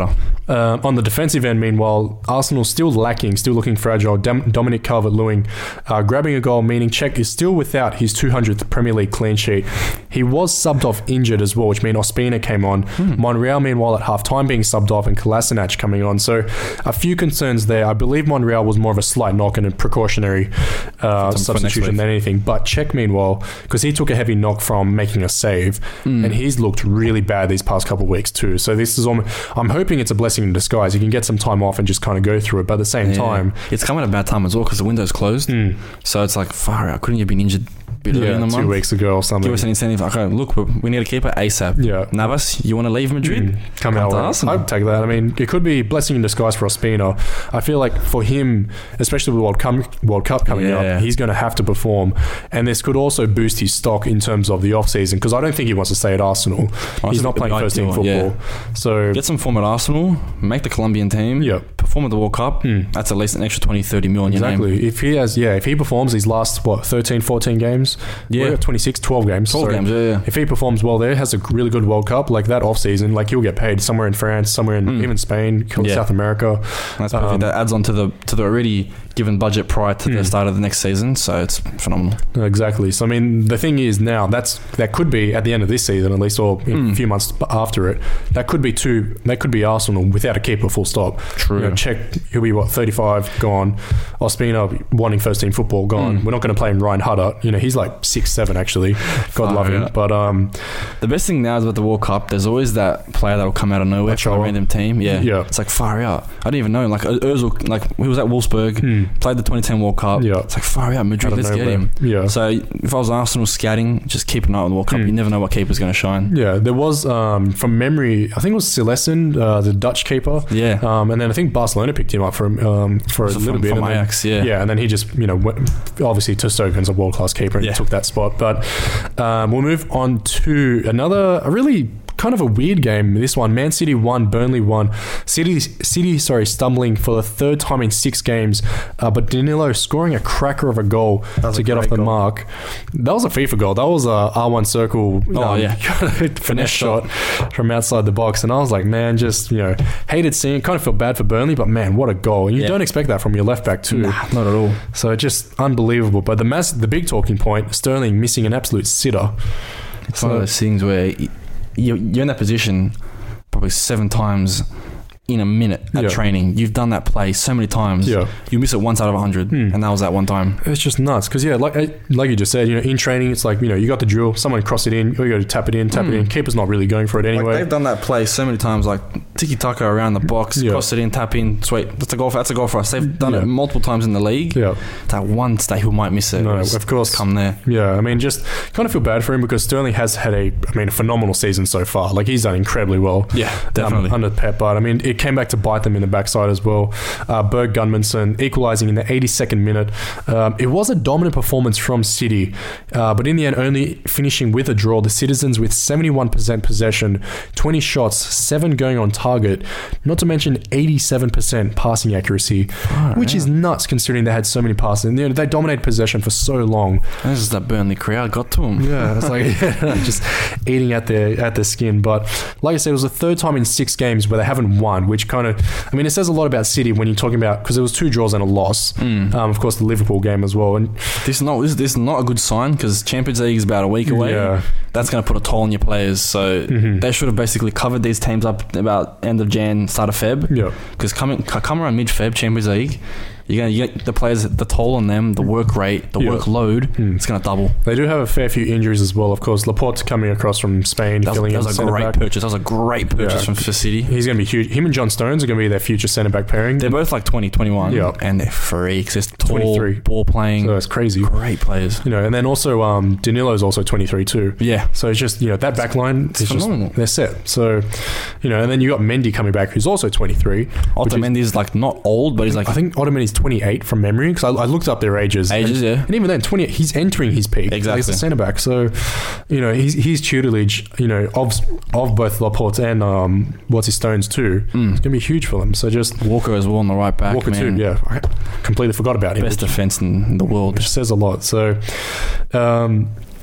Uh, on the defensive end, meanwhile, Arsenal still lacking, still looking fragile. Dom- Dominic Calvert-Lewin uh, grabbing a goal, meaning Cech is still without his two hundredth Premier League clean sheet. He was subbed off injured as well, which means Ospina came on. Hmm. Monreal, meanwhile, at half-time being subbed off, and Kolasinac coming on. So a few concerns there. I believe Monreal was more of a slight knock and a precautionary uh, substitution than anything. But Cech, meanwhile, because he took a heavy knock from making a save, hmm. and he's looked really bad these past couple of weeks too. So this is, almost, I'm hoping it's a blessing in disguise. You can get some time off and just kind of go through it, but at the same yeah. time, it's coming at a bad time as well because the window's closed. Mm. So it's like, far out. Couldn't you have been injured a bit earlier in the month? Two weeks ago or something. Give us an incentive. Okay, look, we need a keeper ASAP. Yeah. Navas, you want to leave Madrid? Mm. Come, Come out. I'd take that. I mean, it could be blessing in disguise for Ospina. I feel like for him, especially with World Cup, World Cup coming yeah. up, he's going to have to perform, and this could also boost his stock in terms of the off season because I don't think he wants to stay at Arsenal. Well, he's not playing first team football. Yeah. So get some form at Arsenal, make the Colombian team, yeah. perform at the World Cup. Mm. That's at least an extra twenty, thirty million. Exactly. If he has, yeah, if he performs these last what thirteen, fourteen games, yeah, twenty-six, twelve games, twelve games, yeah, yeah. If he performs well there, has a really good World Cup like that off season, like he'll get paid somewhere in France, somewhere in mm. even Spain, yeah. South America. That's perfect. Um, that adds on to the to the already given budget prior to mm. the start of the next season, so it's phenomenal. Exactly. So I mean, the thing is now that's that could be at the end of this season, at least, or mm. a few months after it. That could be two. That could be Arsenal without a keeper, full stop. True. You know, Cech, he'll be what thirty-five, gone. Ospina wanting first team football, gone. Mm. We're not going to play him Ryan Hutter. You know, he's like six, seven actually. God oh, love him. Yeah. But um, the best thing now is about the World Cup. There's always that player that will come out of nowhere from a random team. Yeah, yeah. It's like far out. I didn't even know. Like Özil, like he was at Wolfsburg, mm. played the twenty ten World Cup. Yeah, it's like far out. Madrid, let's get him. Yeah. So if I was Arsenal scouting, just keep an eye on the World Cup. Mm. You never know what keeper's going to shine. Yeah, there was um, from memory, I think it was Silesen, uh, the Dutch keeper. Yeah. Um, and then I think Barcelona picked him up for um, for a from, little bit. From and Ajax, then, yeah. Yeah, and then he just you know went, obviously Ter Stegen's a world class keeper and yeah. took that spot. But um, we'll move on to another a really. Kind of a weird game. This one, Man City won, Burnley won. City, City, sorry, stumbling for the third time in six games, uh, but Danilo scoring a cracker of a goal to get off the goal. mark. That was a FIFA goal. That was a R one circle. Oh um, yeah, finesse shot from outside the box, and I was like, man, just you know, hated seeing. Kind of felt bad for Burnley, but man, what a goal! And you yeah. don't expect that from your left back too. Nah, not at all. So just unbelievable. But the mass, the big talking point, Sterling missing an absolute sitter. It's so, one of those things where. You're in that position probably seven times in a minute at yeah. training. You've done that play so many times. Yeah. You miss it once out of a hundred, hmm. and that was that one time. It's just nuts because yeah, like like you just said, you know, in training, it's like you know, you got the drill. Someone cross it in, or you got to tap it in, tap hmm. it in. Keeper's not really going for it anyway. Like they've done that play so many times, like tiki taka around the box, yeah. cross it in, tap in. Sweet, that's a goal for that's a goal for us. They've done yeah. it multiple times in the league. Yeah, that one day who might miss it. No, of course, come there. Yeah, I mean, just kind of feel bad for him because Sterling has had a, I mean, a phenomenal season so far. Like he's done incredibly well. Yeah, definitely um, under Pep, but I mean, it came back to bite them in the backside as well. Uh, Berg Gunmansson equalising in the eighty-second minute. Um, it was a dominant performance from City, uh, but in the end only finishing with a draw. The Citizens with seventy-one percent possession, twenty shots, seven going on target, not to mention eighty-seven percent passing accuracy, oh, which yeah. is nuts considering they had so many passes. And, you know, they dominated possession for so long. This is that Burnley crowd got to them. Yeah, it's like yeah, just eating at their, at their skin. But like I said, it was the third time in six games where they haven't won, which kind of, I mean, it says a lot about City when you're talking about, because there was two draws and a loss. Mm. Um, of course, the Liverpool game as well. And this is not this, this is not a good sign because Champions League is about a week away. Yeah. That's going to put a toll on your players. So mm-hmm. they should have basically covered these teams up about end of Jan, start of Feb. Yeah. Because coming come around mid Feb, Champions League, you're going to get the players, the toll on them, the work rate, the yeah. workload, mm. it's going to double. They do have a fair few injuries as well. Of course, Laporte's coming across from Spain. That was, that was a great back. purchase. That was a great purchase yeah. from for City. He's going to be huge. Him and John Stones are going to be their future centre-back pairing. They're both like twenty, twenty-one, yeah. and they're freaks. They're tall, twenty-three. Ball playing. So it's crazy. Great players. You know, and then also um, Danilo's also twenty-three too. Yeah. So it's just, you know, that back line is phenomenal. Just, they're set. So, you know, and then you got Mendy coming back, who's also twenty-three. Otamendi's like not old, but he's like... I think Otamendi's twenty-eight from memory, because I, I looked up their ages. Ages, and, yeah. And even then, twenty, he's entering his peak. Exactly. Like he's a centre-back. So, you know, his, his tutelage, you know, of of both Laporte and, um, what's his Stones too, mm. it's going to be huge for them. So just... Walker as well on the right back, Walker man. too, yeah. I completely forgot about him. Best defence in the world. Which says a lot. So, um...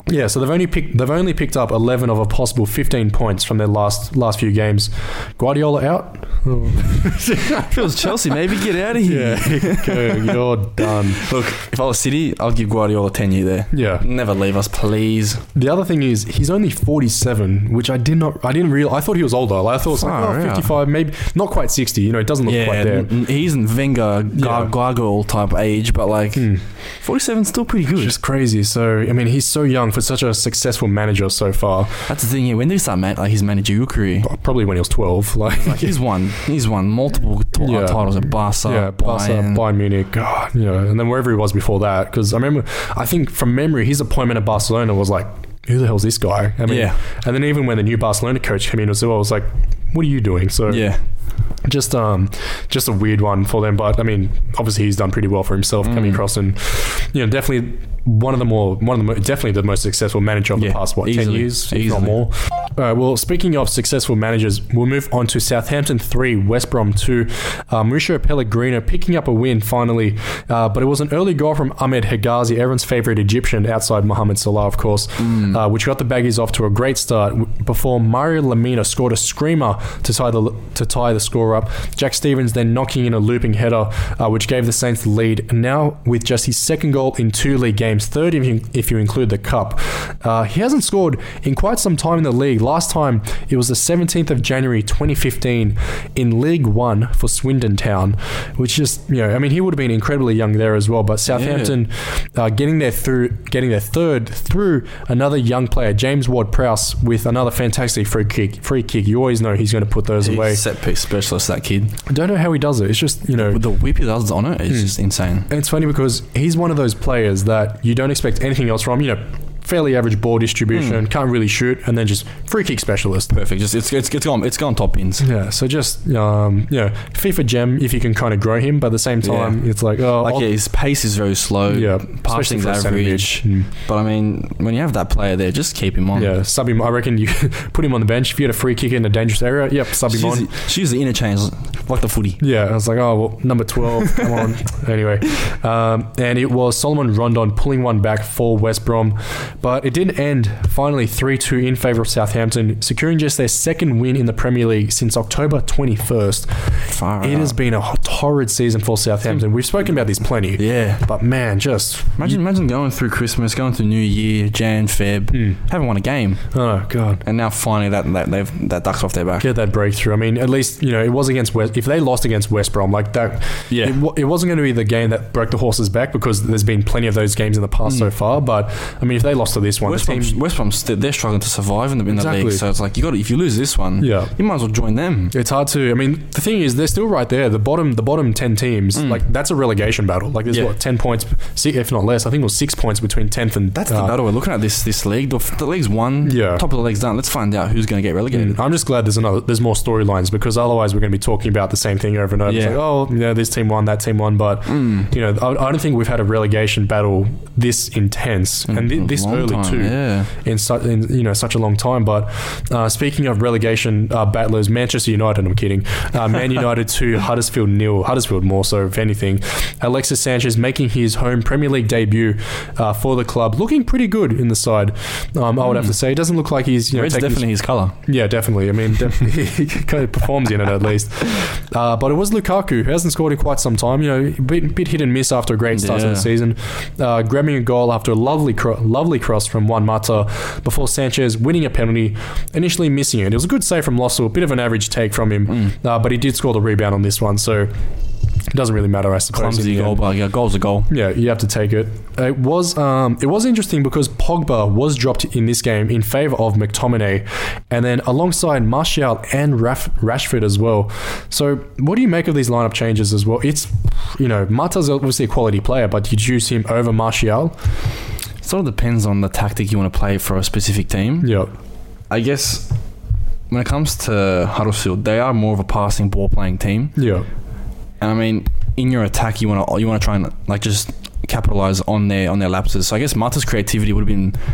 Yeah, so they've only picked they've only picked up eleven of a possible fifteen points from their last last few games. Guardiola out. Oh. If it was Chelsea, maybe get out of here. Yeah, go, you're done. Look, if I was City, I'll give Guardiola ten year there. Yeah, never leave us, please. The other thing is he's only forty-seven, which I did not I didn't realize. I thought he was older. Like, I thought it was like oh, fifty-five, maybe not quite sixty. You know, it doesn't look yeah, quite there. N- he isn't Wenger, gar- yeah. gargoyle type age, but like mm. forty-seven is still pretty good. It's just crazy. So I mean, he's so young for such a successful manager so far. That's the thing. Yeah, when did he start man- like his managerial career? Probably when he was twelve. Like, like he's won, he's won multiple t- yeah. titles at Barca, yeah, Barca, Bayern. Bayern Munich, God, you know, and then wherever he was before that. Because I remember, I think from memory, his appointment at Barcelona was like, who the hell's this guy? I mean, yeah. And then even when the new Barcelona coach came in as well, I was like, what are you doing? So yeah. Just um, just a weird one for them, but I mean, obviously he's done pretty well for himself mm. coming across, and you know, definitely one of the more, one of the mo- definitely the most successful manager of yeah, the past what easily, ten years, if not more. All right. Well, speaking of successful managers, we'll move on to Southampton three, West Brom two. Uh, Mauricio Pellegrino picking up a win finally, uh, but it was an early goal from Ahmed Hegazi, everyone's favourite Egyptian outside Mohamed Salah, of course, mm. uh, which got the Baggies off to a great start before Mario Lemina scored a screamer to tie the to tie the score up. Jack Stevens then knocking in a looping header, uh, which gave the Saints the lead. And now with just his second goal in two league games, third if you, if you include the cup. Uh, he hasn't scored in quite some time in the league. Last time it was the seventeenth of January twenty fifteen in League One for Swindon Town, which just, you know, I mean, he would have been incredibly young there as well. But Southampton yeah. uh, getting there through, getting their third through another young player, James Ward-Prowse, with another fantastic free kick. Free kick. You always know he's going to put those he's away. Set piece specialist, that kid. I don't know how he does it. It's just, you know, with the whip he does on it, it's mm. just insane. And it's funny because he's one of those players that you don't expect anything else from. You know, fairly average ball distribution, mm. can't really shoot, and then just free kick specialist. Perfect. Just it's it's it's gone it's gone top pins. Yeah. So just um you know, FIFA gem if you can kind of grow him, but at the same time yeah. it's like oh like yeah, his pace is very slow. Yeah, passing's average. Mm. But I mean, when you have that player there, just keep him on. Yeah, sub him. I reckon you put him on the bench if you had a free kick in a dangerous area. Yep, sub him she's on. The, she's the interchange like the footy. Yeah, I was like oh well, number twelve, come on. Anyway, um, and it was Solomon Rondon pulling one back for West Brom, but it didn't end. Finally, three two in favour of Southampton, securing just their second win in the Premier League since October twenty-first. Far it out. has been a horrid season for Southampton. We've spoken about this plenty. Yeah. But man, just... Imagine imagine going through Christmas, going through New Year, Jan, Feb, mm. haven't won a game. Oh, God. And now finally that that they've that duck's off their back. Get that breakthrough. I mean, at least, you know, it was against West... If they lost against West Brom, like that... Yeah. It, it wasn't going to be the game that broke the horse's back because there's been plenty of those games in the past mm. so far. But, I mean, if they lost to this one... West Brom West Brom's they're struggling to survive in the, in exactly. the league, so it's like you got if you lose this one, yeah. you might as well join them. It's hard to. I mean, the thing is, they're still right there. The bottom, the bottom ten teams, mm. like that's a relegation battle. Like there's yeah. what ten points, if not less. I think it was six points between tenth and. That's uh, the battle we're looking at. This this league, the, the league's won. Yeah, top of the league's done. Let's find out who's going to get relegated. Mm. I'm just glad there's another. There's more storylines because otherwise we're going to be talking about the same thing over and over. Yeah. It's like, oh, you know, this team won, that team won, but mm. you know, I, I don't think we've had a relegation battle this intense mm. and th- this early time. too. Yeah. In such, in, you know, such a long time. But uh, speaking of relegation uh, battlers, Manchester United, I'm kidding, uh, Man United two, Huddersfield nil, Huddersfield more so, if anything. Alexis Sanchez making his home Premier League debut uh, for the club, looking pretty good in the side, um, I would mm. have to say. It doesn't look like he's... You know, Red's definitely his, his colour. Yeah, definitely. I mean, definitely he kind of performs in it at least. Uh, but it was Lukaku, who hasn't scored in quite some time, you know, a bit, bit hit and miss after a great start yeah. to the season, uh, grabbing a goal after a lovely, cro- lovely cross from Juan Mata before Sanchez winning a penalty, initially missing it. It was a good save from Lossell, a bit of an average take from him, mm. uh, but he did score the rebound on this one, so it doesn't really matter, I suppose. Clumsy goal, but yeah, goal's a goal. Yeah, you have to take it. It was um, it was interesting because Pogba was dropped in this game in favour of McTominay, and then alongside Martial and Raf- Rashford as well. So, what do you make of these lineup changes as well? It's, you know, Mata's obviously a quality player, but you choose him over Martial? It sort of depends on the tactic you want to play for a specific team. Yeah. I guess when it comes to Huddersfield, they are more of a passing, ball-playing team. Yeah. And I mean, in your attack, you want to you want to try and like just capitalize on their on their lapses. So I guess Mata's creativity would have been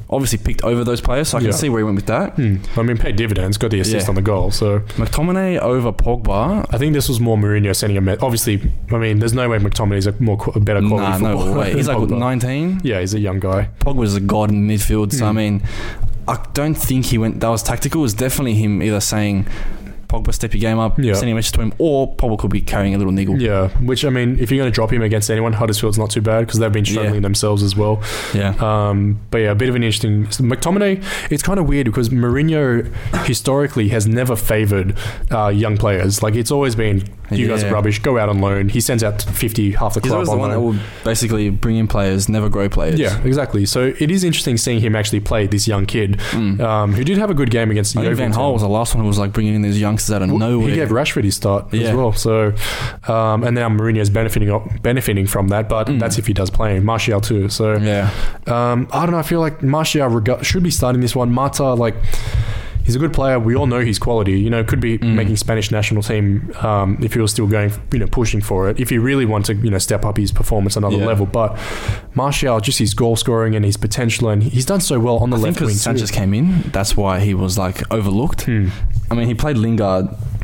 obviously picked over those players, so I can Yeah. see where he went with that. Hmm. I mean, paid dividends, got the assist Yeah. on the goal. So McTominay over Pogba. I think this was more Mourinho sending a message. Obviously, I mean, there's no way McTominay's a more qu- a better quality Nah, no footballer. way. He's than like what, Pogba. nineteen. Yeah, he's a young guy. Pogba's a god in midfield, so Hmm. I mean, I don't think he went. That was tactical. It was definitely him either saying, Pogba, step your game up, Yeah. sending a message to him, or Pogba could be carrying a little niggle. Yeah, which I mean, if you're going to drop him against anyone, Huddersfield's not too bad because they've been struggling Yeah. themselves as well. Yeah. Um, but yeah, a bit of an interesting McTominay. It's kind of weird because Mourinho historically has never favoured uh, young players. Like it's always been, you guys Yeah. are rubbish. Go out on loan. He sends out fifty, half the He's club always the on one that loan. will basically bring in players, never grow players. Yeah, exactly. So it is interesting seeing him actually play this young kid Mm. um, who did have a good game against I think Van Yeovil. Gaal was the last one who was like bringing in these youngsters out of Well, nowhere. He gave Rashford his start Yeah. as well. So, um, and now Mourinho's benefiting benefiting from that, but Mm. that's if he does play. Martial too. So, yeah. um, I don't know. I feel like Martial reg- should be starting this one. Mata, like, he's a good player. We all know his quality. You know, could be Mm. making Spanish national team um, if he was still going, you know, pushing for it. If he really wants to, you know, step up his performance another Yeah. level. But Martial, just his goal scoring and his potential, and he's done so well on the I think left wing because too. Sanchez came in, that's why he was like overlooked. Hmm. I mean, he played Lingard.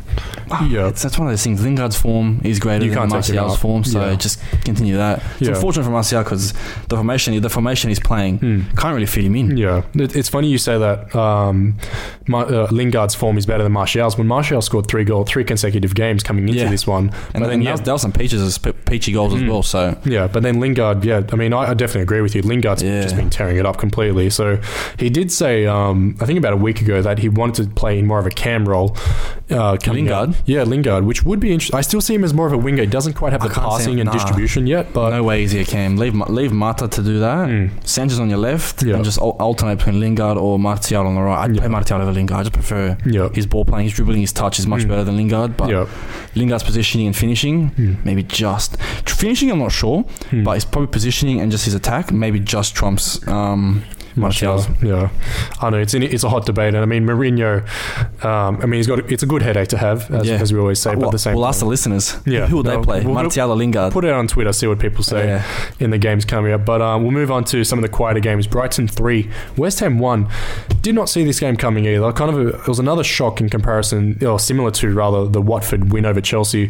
Yeah. It's, that's one of those things. Lingard's form is greater You than can't take him Martial's out. form, so Yeah. just continue that. It's Yeah. unfortunate for Martial because the formation, the formation he's playing Hmm. can't really fit him in. Yeah, it, it's funny you say that. Um, Ma- uh, Lingard's form is better than Martial's. When Martial scored three goal, three consecutive games coming into Yeah. this one, And but then then that yeah, was, that was some peaches, as pe- peachy goals as Mm. well. So yeah, but then Lingard, yeah, I mean, I, I definitely agree with you. Lingard's Yeah. just been tearing it up completely. So he did say, um, I think about a week ago, that he wanted to play in more of a cam role. Uh, coming Lingard? out. Yeah, Lingard, which would be interesting. I still see him as more of a winger. He doesn't quite have I the can't see passing him- and nah. distribution yet, but no way is he a cam. Leave Ma- leave Mata to do that. Mm. Sanchez on your left, Yeah. and just al- alternate between Lingard or Martial on the right. I'd Yeah. play Martial over Lingard. I just prefer yeah, his ball playing, his dribbling, his touch is much Mm. better than Lingard. But yeah, Lingard's positioning and finishing, Hmm. maybe just finishing. I'm not sure, Hmm. but it's probably positioning and just his attack. Maybe just trumps um, Martial's. Yeah, I know it's in, it's a hot debate, and I mean Mourinho. Um, I mean he's got a, it's a good headache to have, as, Yeah. as we always say. But Well, at the same, we'll time, ask the listeners. Yeah. who will No, they play? we'll- Martial or Lingard? put it out on Twitter, see what people say Yeah. in the games coming up. But um, we'll move on to some of the quieter games. Brighton three, West Ham one. Did not see this game coming either. Kind of a, it was another shock in comparison, or similar to rather the Watford win over Chelsea.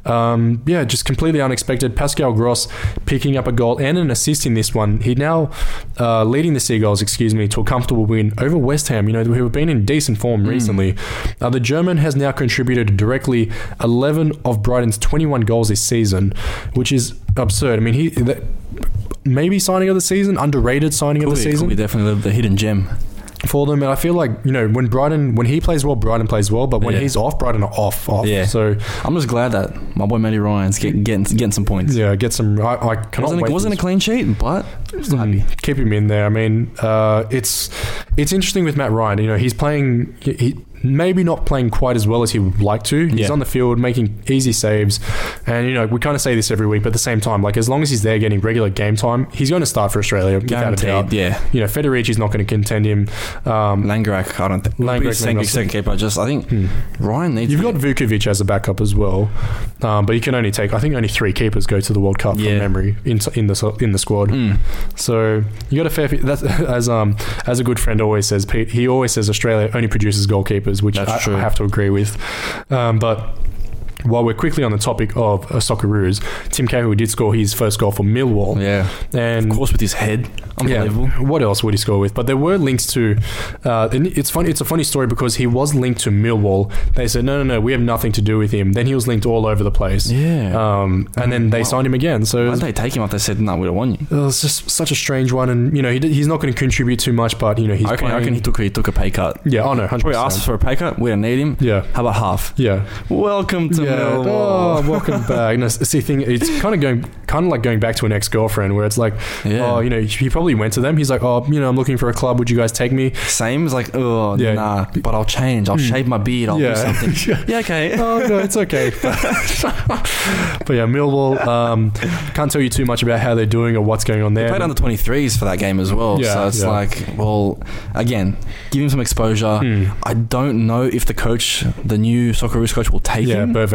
Um, yeah, just completely unexpected. Pascal Gross picking up a goal and an assist in this one. He now uh, leading the Seagulls, excuse me, to a comfortable win over West Ham. You know, who have been in decent form Mm. recently. Uh, the German has now contributed directly eleven of Brighton's twenty-one goals this season, which is absurd. I mean, he that, maybe signing of the season, underrated signing Could of the be, season could be definitely the hidden gem. for them. And I feel like, you know, when Brighton, when he plays well, Brighton plays well, but when Yeah. he's off, Brighton are off, off. Yeah. So, I'm just glad that my boy Matty Ryan's get, getting getting some points. yeah, get some, I, I cannot wasn't wait. a, for wasn't a this- clean sheet, but still happy. Mm, keep him in there. I mean, uh, it's it's interesting with Matt Ryan. You know, he's playing. He, he maybe not playing quite as well as he would like to. He's Yeah. on the field making easy saves, and you know we kind of say this every week, but at the same time, like as long as he's there getting regular game time, he's going to start for Australia without a doubt. Guaranteed, yeah. You know, Federici's not going to contend him. Um, Langrak, I don't think. Langrak, second, maybe second keeper. Just I think hmm. Ryan needs. You've to got Vukovic as a backup as well, um, but you can only take. I think only three keepers go to the World Cup Yeah. from memory in in the in the squad. Mm. So you got a fair. That's as um as a good friend always says. Pete, he always says Australia only produces goalkeepers, which That's I, true. I have to agree with. Um, but while we're quickly on the topic of uh, Socceroos, Tim Cahill did score his first goal for Millwall. Yeah, And of course with his head, unbelievable. yeah, what else would he score with? But there were links to. Uh, and it's funny. It's a funny story because he was linked to Millwall. They said no, no, no, we have nothing to do with him. Then he was linked all over the place. Yeah. Um, and then they Wow. signed him again. So it Why was, did they take him off? They said, "No, we don't want you." it was just such a strange one. And you know, he did, he's not going to contribute too much. But you know, he's I reckon, I playing. reckon he took he took a pay cut. yeah, oh no, hundred Probably asked percent. for a pay cut. We don't need him. Yeah, How about half? yeah. Welcome to Yeah. Millwall. Oh, welcome back. No, see, thing, it's kind of going, kind of like going back to an ex-girlfriend, where it's like, Yeah. oh, you know, he probably went to them. He's like, oh, you know, I'm looking for a club. Would you guys take me? Same as like, oh Yeah. nah, but I'll change. I'll Mm. shave my beard. I'll Yeah. do something. Yeah, okay. Oh no, it's okay. But, but yeah, Millwall. Um, can't tell you too much about how they're doing or what's going on They there. played under twenty-threes for that game as well. Yeah, so it's yeah. like, well, again, give him some exposure. Hmm. I don't know if the coach, the new Socceroos coach, will take Yeah, him. Bert van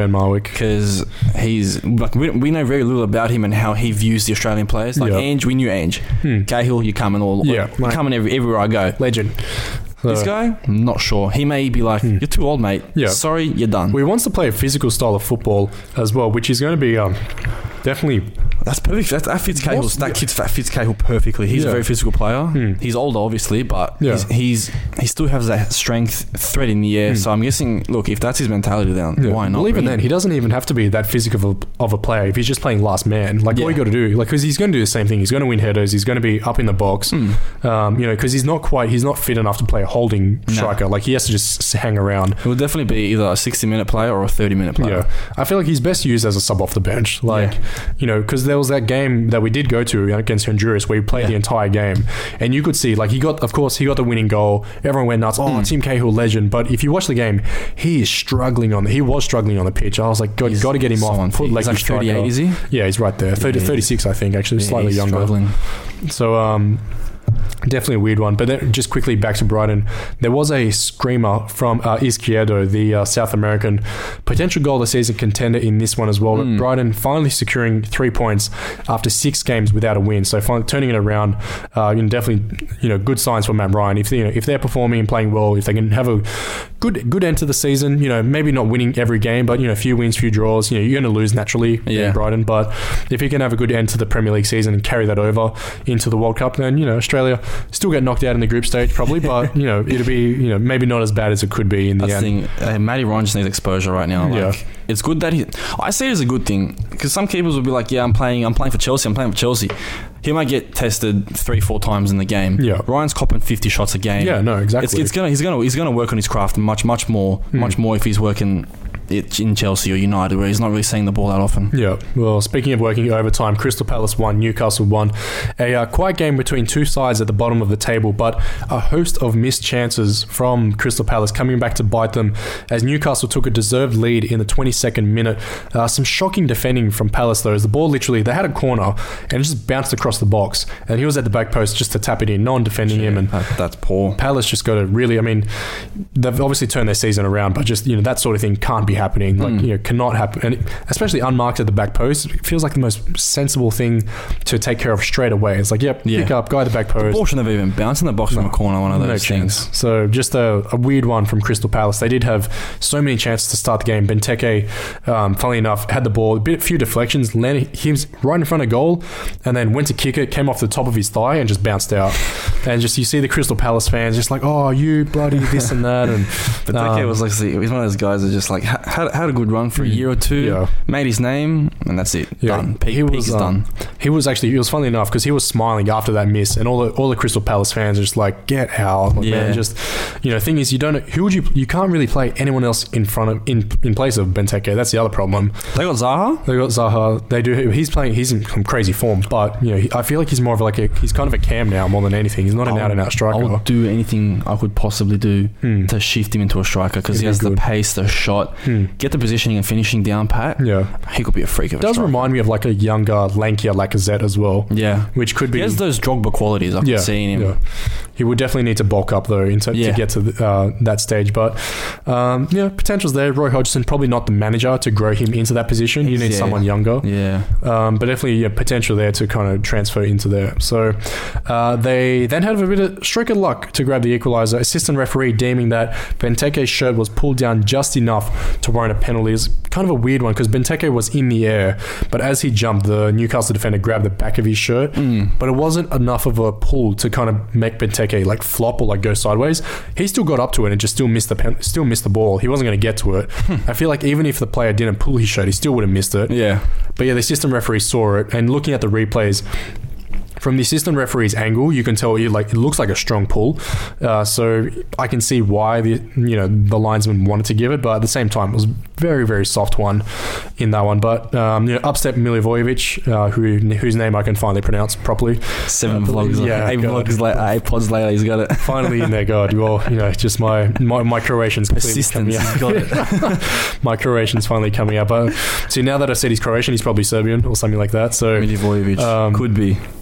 Ben Marwick. Because he's like we, we know very little about him and how he views the Australian players. Like Yeah. Ange, we knew Ange. Hmm. Cahill, you come in all. Yeah, you mate. come in every, everywhere I go. Legend. So, This guy, I'm not sure. He may be like, Hmm. you're too old, mate. Yeah. Sorry, you're done. Well, he wants to play a physical style of football as well, which is going to be um, definitely. That's perfect. That, that fits Cahill. What's- That kid that fits Cahill perfectly. He's Yeah. a very physical player. Hmm. He's older, obviously, but Yeah. he's, he's he still has that strength thread in the air. Hmm. So I'm guessing, look, if that's his mentality, then Yeah. why not? Well, even really? then, he doesn't even have to be that physical of a, of a player if he's just playing last man. Like, Yeah. all you got to do, like, because he's going to do the same thing. He's going to win headers. He's going to be up in the box. Hmm. Um, you know, because he's not quite, he's not fit enough to play a holding No. striker. Like, he has to just s- hang around. It would definitely be either a sixty minute player or a thirty minute player. Yeah, I feel like he's best used as a sub off the bench. Like, Yeah. you know, because there was that game that we did go to against Honduras where he played Yeah. the entire game, and you could see, like, he got, of course, he got the winning goal. Everyone went nuts. Oh, Mm. Tim Cahill, legend. But if you watch the game, he is struggling on. The, he was struggling on the pitch. I was like, God, you He's got to get him so off. unfit. Put He's like like thirty-eight, is he? Yeah, he's right there. thirty, Yeah. thirty-six, I think. Actually, Yeah, slightly he's younger. struggling. So, um, definitely a weird one. But then just quickly back to Brighton. There was a screamer from uh, Izquierdo, the uh, South American potential goal of the season contender in this one as well. Mm. Brighton finally securing three points after six games without a win. So finally turning it around. Uh, you know, definitely, you know, good signs for Matt Ryan. If you know, if they're performing and playing well, if they can have a good good end to the season, you know, maybe not winning every game, but you know, a few wins, few draws. You know, you're going to lose naturally Yeah. in Brighton. But if you can have a good end to the Premier League season and carry that over into the World Cup, then you know, Australia still get knocked out in the group stage probably, but you know, it'll be, you know, maybe not as bad as it could be in the That's the end. thing. Uh, Matty Ryan just needs exposure right now. Like, Yeah. It's good that he. I see it as a good thing because some keepers will be like, "Yeah, I'm playing. I'm playing for Chelsea. I'm playing for Chelsea." He might get tested three, four times in the game. Yeah. Ryan's copping fifty shots a game. Yeah, no, exactly. It's, it's gonna. He's gonna. He's gonna work on his craft much, much more, Hmm. much more if he's working it in Chelsea or United, where he's not really seeing the ball that often. Yeah, well, speaking of working overtime, Crystal Palace won, Newcastle won. A uh, quiet game between two sides at the bottom of the table, but a host of missed chances from Crystal Palace coming back to bite them as Newcastle took a deserved lead in the twenty-second minute. Uh, some shocking defending from Palace, though, as the ball literally, they had a corner and it just bounced across the box, and he was at the back post just to tap it in, no one defending him, and That, that's poor. Palace just got to really, I mean, they've obviously turned their season around, but just, you know, that sort of thing can't be happening. Like, Mm. you know, cannot happen. And especially unmarked at the back post, it feels like the most sensible thing to take care of straight away. It's like, yep, Yeah. pick up, guy at the back The post. ball shouldn't have even bounced in the box from No. a corner. One of No those chance. things. So just a, a weird one from Crystal Palace. They did have so many chances to start the game. Benteke, um, funnily enough, had the ball, a bit, few deflections, landed, he was right in front of goal, and then went to kick it, came off the top of his thigh and just bounced out. And just you see the Crystal Palace fans just like, oh, you bloody this and that. And Benteke um, was like, he's one of those guys that just like ha- had, had a good run for a Mm. year or two, Yeah. made his name, and that's it. Yeah. Done. Peak, He peak was, is um, done. He was actually, it was funny enough because he was smiling after that miss, and all the all the Crystal Palace fans are just like, get out, like, Yeah. man. Just, you know, thing is, you don't know who would you you can't really play anyone else in front of in in place of Benteke. That's the other problem. They got Zaha. They got Zaha. They do. He's playing. He's in some crazy form, but you know, he, I feel like he's more of like a. He's kind of a cam now more than anything. He's not an I'll- out and out striker. I would do anything I could possibly do Hmm. to shift him into a striker because he He'd has be the good. pace, the shot, Hmm. get the positioning and finishing down pat. Yeah, He could be a freak of it a does striker. remind me of like a younger, lankier Lacazette as well, Yeah. which could be. He has those Drogba qualities I can yeah, see in him. yeah. He would definitely need to bulk up though into, Yeah. to get to the, uh, that stage. But um, yeah, potential's there. Roy Hodgson probably not the manager to grow him into that position. You need Yeah. someone younger. Yeah. Um, but definitely yeah, potential there to kind of transfer into there. So uh, they then had a bit of stroke of luck to grab the equaliser. Assistant referee deeming that Benteke's shirt was pulled down just enough to warrant a penalty. It's kind of a weird one because Benteke was in the air, but as he jumped, the Newcastle defender grabbed the back of his shirt. Mm. But it wasn't enough of a pull to kind of make Benteke like flop or like go sideways. He still got up to it and just still missed the pen- still missed the ball. He wasn't going to get to it. I feel like even if the player didn't pull his shirt, he still would have missed it. Yeah. But yeah, the assistant referee saw it, and looking at the replays, from the assistant referee's angle, you can tell it like it looks like a strong pull. Uh, so I can see why the you know the linesman wanted to give it, but at the same time, it was very very soft one in that one. But um, you know, upstep Milivojevic, uh, who whose name I can finally pronounce properly. Seven Uh, vlogs. yeah, eight God. vlogs later. Eight pods later, he's got it. Finally in there, God. Well, you know, just my my, my Croatian's completely Persistence. coming out. He's got it. My Croatian's finally coming out. But see, now that I said he's Croatian, he's probably Serbian or something like that. So Milivojevic Um, could be.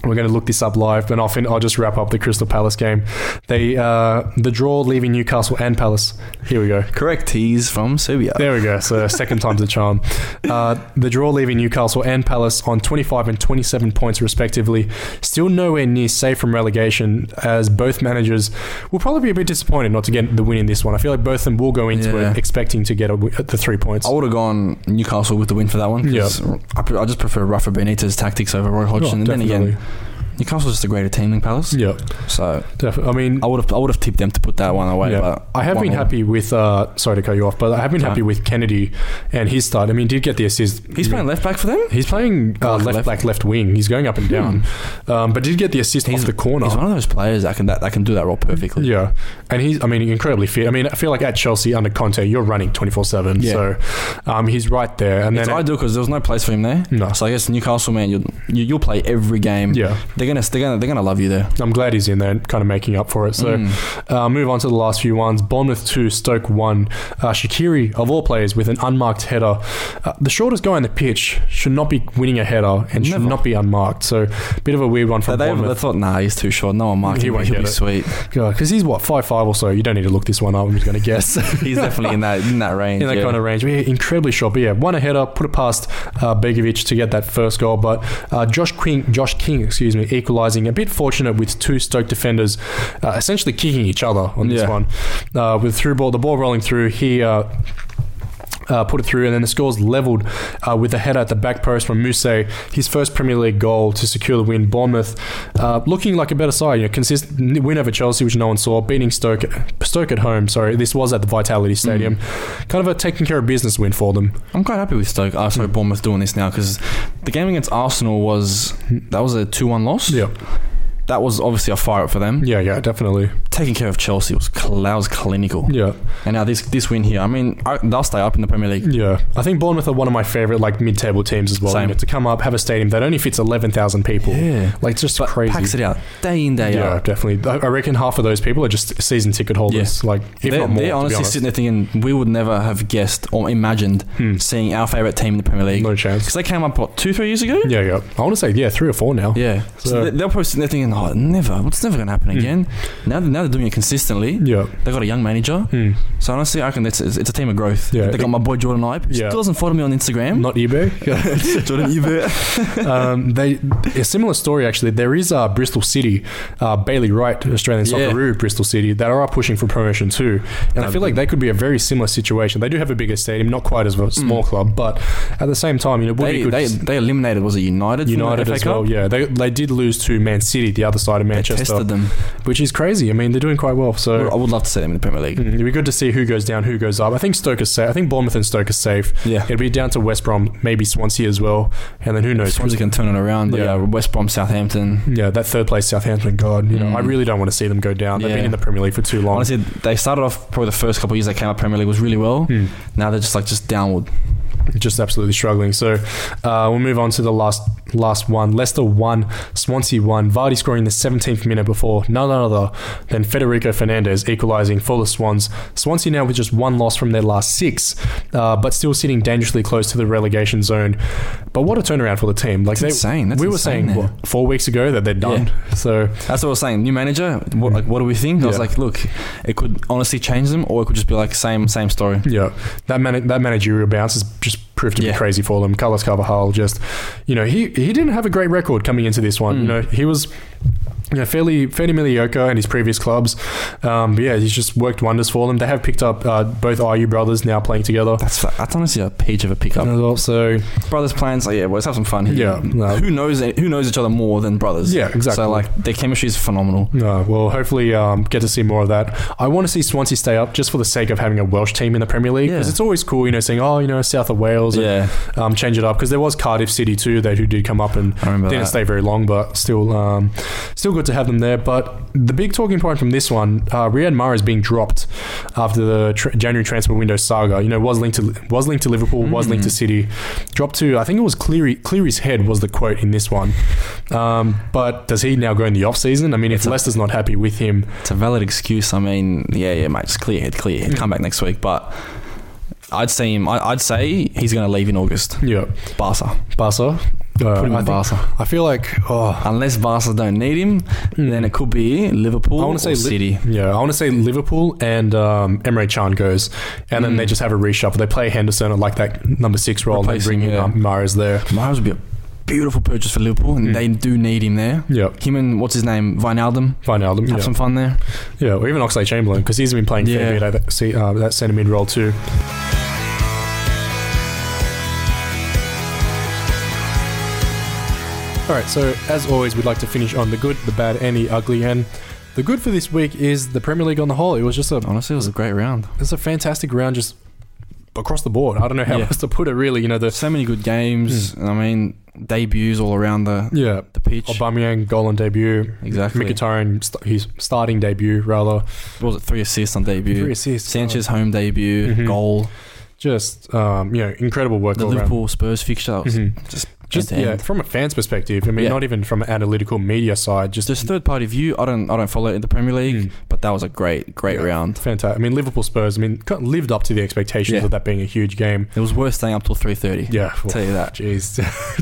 We're going to look this up live, but I'll, fin- I'll just wrap up the Crystal Palace game. They uh, the draw leaving Newcastle and Palace. Here we go. Correct. He's from Serbia. There we go. So second time's the charm. Uh, the draw leaving Newcastle and Palace on twenty-five and twenty-seven points respectively. Still nowhere near safe from relegation, as both managers will probably be a bit disappointed not to get the win in this one. I feel like both of them will go into Yeah. it expecting to get a, the three points. I would have gone Newcastle with the win for that one. Yeah. I, pre- I just prefer Rafa Benitez tactics over Roy Hodgson. Oh, and then definitely. again, Newcastle's just a greater team than Palace. Yeah, So definitely. I mean, I would have I would have tipped them to put that one away. yeah. But I have one been all. happy with. Uh, sorry to cut you off, but I have been Sorry. happy with Kennedy and his start. I mean, did get the assist. He's playing left back for them. He's playing uh, Oh, left, left. back, left wing. He's going up and down, um, but did get the assist He's off the corner. He's one of those players that can that, that can do that role perfectly. Yeah, and he's, I mean, incredibly fit. I mean, I feel like at Chelsea under Conte, you're running twenty-four seven. Yeah. So um, he's right there. And It's then, ideal because there was no place for him there. No. So I guess Newcastle, man, you'll you, you'll play every game. yeah, They're gonna they're gonna they're gonna love you there. I'm glad he's in there and kind of making up for it. So Mm. uh, move on to the last few ones. Bournemouth two, Stoke one. Uh, Shaqiri, of all players, with an unmarked header. Uh, the shortest guy on the pitch should not be winning a header and should Never. not be unmarked. So bit of a weird one They, from they, they Bournemouth. thought, nah, he's too short. No one marked He him. won't He'll get be it. sweet. Because he's what, five five or so. You don't need to look this one up. I'm just going to guess. He's definitely in that in that range. in that yeah. kind of range. We're incredibly short. But yeah, won a header, put it past uh, Begovic to get that first goal. But uh, Josh King, Josh King, excuse me, equalising. A bit fortunate with two Stoke defenders uh, essentially kicking each other on this Yeah. one. Uh, with through ball, the ball rolling through, he uh, uh, put it through, and then the score's levelled uh, with a header at the back post from Mousse, his first Premier League goal to secure the win. Bournemouth uh, looking like a better side, you know, consistent win over Chelsea, which no one saw, beating Stoke, Stoke at home. Sorry, this was at the Vitality Stadium. Mm. Kind of a taking care of business win for them. I'm quite happy with Stoke. Uh, sorry, Mm. Bournemouth doing this now because the game against Arsenal was that was a two one loss. Yeah, That was obviously a fire up for them. yeah, yeah, definitely. Taking care of Chelsea was cl- that was clinical. Yeah, And now this this win here, I mean, I, they'll stay up in the Premier League. yeah. I think Bournemouth are one of my favourite like mid-table teams as well. Same. You know, to come up, have a stadium that only fits eleven thousand people. Yeah, Like it's just but crazy. packs it out day in day Yeah, out. definitely. I I reckon half of those people are just season ticket holders. Like, if They're, not more, they're to be honestly honest. sitting there thinking we would never have guessed or imagined Hmm. seeing our favourite team in the Premier League. No chance. Because they came up what two three years ago. Yeah, yeah. I want to say yeah, three or four now. Yeah, so, So- they- they're probably sitting there thinking, "Oh, never. It's never going to happen Hmm. again." Now, now they're doing it consistently. Yeah. They got a young manager, Hmm. so honestly, I reckon it's, it's, it's a team of growth. Yeah. They got my boy Jordan Ibe. Yeah. Still doesn't follow me on Instagram. Not eBay. Jordan Ibe. um, they a similar story actually. There is uh, Bristol City, uh, Bailey Wright, Australian Yeah. Socceroo, Bristol City, that are pushing for promotion too. And I That'd feel like be- they could be a very similar situation. They do have a bigger stadium, not quite as a small Mm. club, but at the same time, you know, would be They, good. they they eliminated was it United? from the United F A as Cup? well, yeah. They they did lose to Man City, the other side of They Manchester, tested them. which is crazy. I mean, they're doing quite well. So I would love to see them in the Premier League. Mm, it'd be good to see who goes down, who goes up. I think Stoke is safe. I think Bournemouth and Stoke are safe. Yeah. It'll be down to West Brom, maybe Swansea as well, and then who knows? Swansea can turn it around, but Yeah. yeah, West Brom, Southampton. Yeah, that third place Southampton. God, you know, Mm. I really don't want to see them go down. They've Yeah. been in the Premier League for too long. Honestly, they started off probably the first couple of years they came up Premier League was really well. Hmm. Now they're just like just downward. Just absolutely struggling. So uh, we'll move on to the last last one. Leicester one, Swansea one. Vardy scoring the seventeenth minute before none other than Federico Fernandez equalising for the Swans. Swansea now with just one loss from their last six, uh, but still sitting dangerously close to the relegation zone. But what a turnaround for the team! Like That's they, insane. That's we were insane saying there. what, four weeks ago that they're done. So That's what I was saying. New manager. What, like, what do we think? I was Yeah. like, look, it could honestly change them, or it could just be like same same story. yeah, that man- that managerial bounce has just proved to Yeah. be crazy for them. Carlos Carvajal just, you know, he he didn't have a great record coming into this one. Mm. You know, he was, you know, fairly fairly mediocre in his previous clubs. Um, but yeah, he's just worked wonders for them. They have picked up uh, both Ayew brothers now playing together. That's that's honestly a peach of a pickup. And also, Brothers plans, like yeah, well, let's have some fun here. Yeah, no. Who knows? Who knows each other more than brothers? Yeah, exactly. So like their chemistry is phenomenal. no, we'll hopefully um, get to see more of that. I want to see Swansea stay up just for the sake of having a Welsh team in the Premier League, because Yeah. it's always cool, you know, saying, oh, you know, South of Wales, and, Yeah, um, change it up, because there was Cardiff City too, they who did come up and I remember didn't that. stay very long, but still, um, still good to have them there. But the big talking point from this one, uh, Riyad Mahrez being dropped after the tra- January transfer window saga. You know, was linked to was linked to Liverpool, was linked to Mm. City, dropped to I think it was Cleary. Cleary's head was the quote in this one. Um, but does he now go in the off season? I mean, if It's a- Leicester's not happy with him, It's a valid excuse. I mean, yeah, yeah, mate, just clear head, clear head. Come back next week, but I'd say him. I, I'd say he's going to leave in August. yeah, Barca. Barca. Uh, Put him I in think- Barca. I feel like oh, Unless Barca don't need him, Hmm. then it could be Liverpool I or want to say Li- City. yeah, I want to say Liverpool and um, Emre Can goes, and then Mm. they just have a reshuffle. They play Henderson at like that number six role, and Replace him, bring in yeah. um, Mahrez there. Mahrez would be a beautiful purchase for Liverpool, and Mm. they do need him there. Yeah, Him and what's his name, Wijnaldum, Wijnaldum. have Yeah, some fun there. yeah, or even Oxlade-Chamberlain because he's been playing Yeah. fair bit at that, see, uh, that centre mid role too. All right, so as always, we'd like to finish on the good, the bad, and the ugly. And the good for this week is the Premier League on the whole. It was just a, Honestly, it was a great round. it's a fantastic round, just across the board. I don't know how Yeah. else to put it. Really, you know the So many good games. I mean, debuts all around the yeah. the pitch. Aubameyang goal on debut. Exactly. Mkhitaryan, st- his starting debut rather. What was it? Three assists on debut. Three assists. Sanchez home debut. Mhm. Goal. Just um, you know, incredible work The all Liverpool Spurs fixture. That was around. Mhm. just Just end to yeah, end. from a fan's perspective. I mean, Yeah. not even from an analytical media side. Just, Just third party view. I don't I don't follow it in the Premier League, Mm. but that was a great great Yeah. round. fantastic. I mean, Liverpool Spurs. I mean, kind of lived up to the expectations Yeah. of that being a huge game. It was worth staying up till three thirty. Yeah, I'll tell you that. Jeez,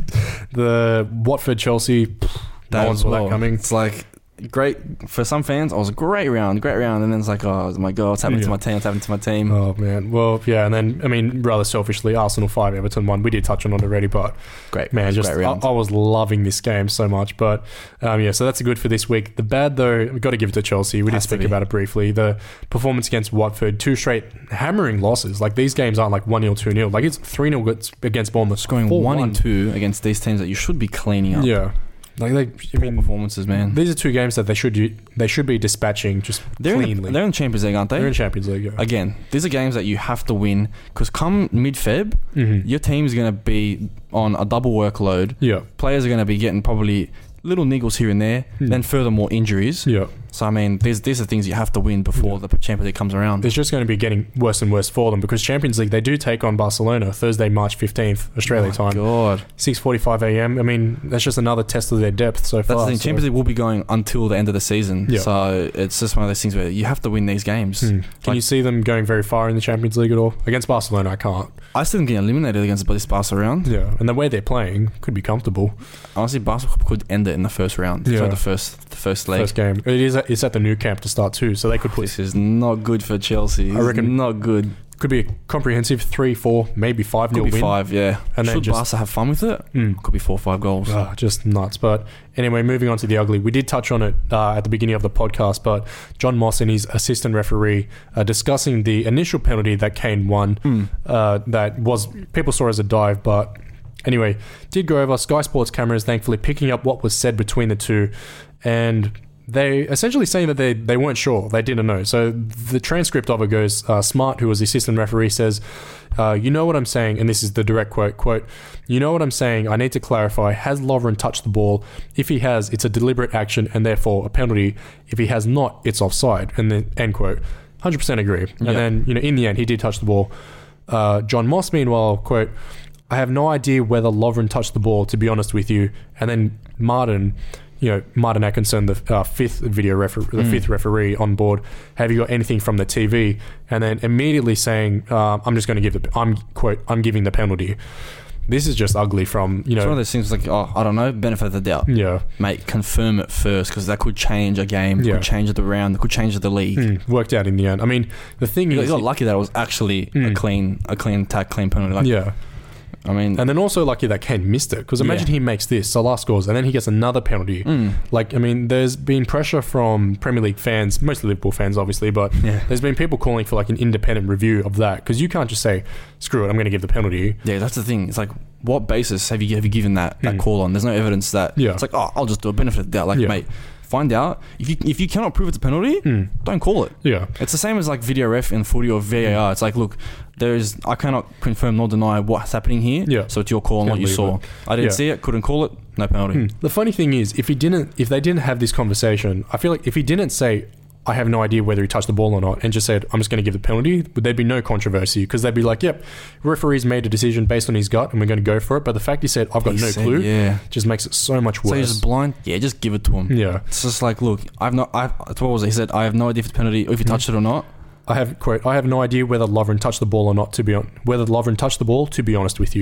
the Watford Chelsea. No one as saw well. that coming. It's like great for some fans. It was a great round, great round, and then it's like, oh my god, what's happening Yeah. to my team? What's happening to my team? Oh man, well yeah, and then I mean, rather selfishly, Arsenal five, Everton one. We did touch on it already, but Great, man, just great I, round. I was loving this game so much. But um, yeah, so that's a good for this week. The bad though, we've got to give it to Chelsea. We did Has to speak be. about it briefly. The performance against Watford, two straight hammering losses. Like these games aren't like one nil, two nil. Like it's three nil against Bournemouth, Scoring four one and two against these teams that you should be cleaning up. Yeah, like they. I Poor mean, performances, man. these are two games that they should do, they should be dispatching just They're cleanly. in, they're in Champions League, aren't they? They're in Champions League. Yeah. Again, these are games that you have to win because come mid-Feb, Mhm. your team's going to be on a double workload. Yeah. Players are going to be getting probably little niggles here and there, Hmm. then furthermore injuries. Yeah. So, I mean, these, these are things you have to win before the Champions League comes around. It's just going to be getting worse and worse for them because Champions League, they do take on Barcelona Thursday, March fifteenth, Australia Oh, time, God. six forty-five a.m. I mean, that's just another test of their depth so That's far. the thing. so- Champions League will be going until the end of the season. Yeah. So, it's just one of those things where you have to win these games. Hmm. Can Like- you see them going very far in the Champions League at all? Against Barcelona, I can't. I still think getting eliminated against this Barca round. Yeah. And the way they're playing could be comfortable. Honestly, Barca could end it in the first round. Yeah. So the first the first leg. First game. It is at, it's at the new camp to start too, so they could put This is not good for Chelsea. I It's reckon- not good. could be a comprehensive three, four, maybe five Could nil be win. five, yeah. And then Should just- Barca have fun with it? Mm. Could be four or five goals. Ah, just nuts. But anyway, moving on to the ugly. We did touch on it uh, at the beginning of the podcast, but John Moss and his assistant referee uh, discussing the initial penalty that Kane won. Mm. Uh, that was people saw as a dive, but anyway, did go over. Sky Sports cameras thankfully picking up what was said between the two, and they essentially saying that they, they weren't sure, they didn't know. So the transcript of it goes, uh, Smart, who was the assistant referee, says, uh, you know what I'm saying, and this is the direct quote, quote, you know what I'm saying, I need to clarify, has Lovren touched the ball? If he has, it's a deliberate action and therefore a penalty. If he has not, it's offside, and then end quote. one hundred percent agree. And Yeah. then, you know, in the end, he did touch the ball. Uh, John Moss, meanwhile, quote, I have no idea whether Lovren touched the ball, to be honest with you. And then Martin, you know, Martin Atkinson, the uh, fifth video referee, the Mm. fifth referee on board, have you got anything from the T V? And then immediately saying, uh, I'm just going to give the, I'm quote, I'm giving the penalty. This is just ugly from, you It's one know, of those things like, oh, I don't know, benefit of the doubt. yeah, Mate, confirm it first because that could change a game, Yeah. could change the round, could change the league. mm, worked out in the end. I mean, the thing You got, is, you got lucky that it was actually a Mm. clean, a clean tack, clean penalty. Like, yeah. I mean, And then also lucky that Kane missed it because imagine Yeah. he makes this, Salah scores, and then he gets another penalty. mm, Like, I mean, there's been pressure from Premier League fans, mostly Liverpool fans, obviously, but yeah, there's been people calling for like an independent review of that because you can't just say, "Screw it, I'm going to give the penalty." yeah, that's the thing. It's like, what basis have you have you given that, that Mm. call on? There's no evidence that. Yeah. It's like, oh, I'll just do a benefit of the doubt. Like, Yeah. mate, find out if you if you cannot prove it's a penalty, Mm. don't call it. Yeah, It's the same as like video ref in footy or V A R. It's like, look, there's I cannot confirm nor deny what's happening here. Yeah. So it's your call on Can't what you leave saw. it. I didn't Yeah. see it, couldn't call it, no penalty. Hmm. The funny thing is, if he didn't, if they didn't have this conversation, I feel like if he didn't say, "I have no idea whether he touched the ball or not," and just said, "I'm just going to give the penalty," would there'd be no controversy because they'd be like, "Yep, referee's made a decision based on his gut, and we're going to go for it." But the fact he said, "I've got He no said, clue," Yeah. just makes it so much So worse. he's just blind. Yeah, just give it to him. yeah, It's just like, look, I've not. I've, what was it? He said, I have no idea if it's a penalty or if he touched it or not. I have quote. I have no idea whether Lovren touched the ball or not. To be on, whether Lovren touched the ball. To be honest with you,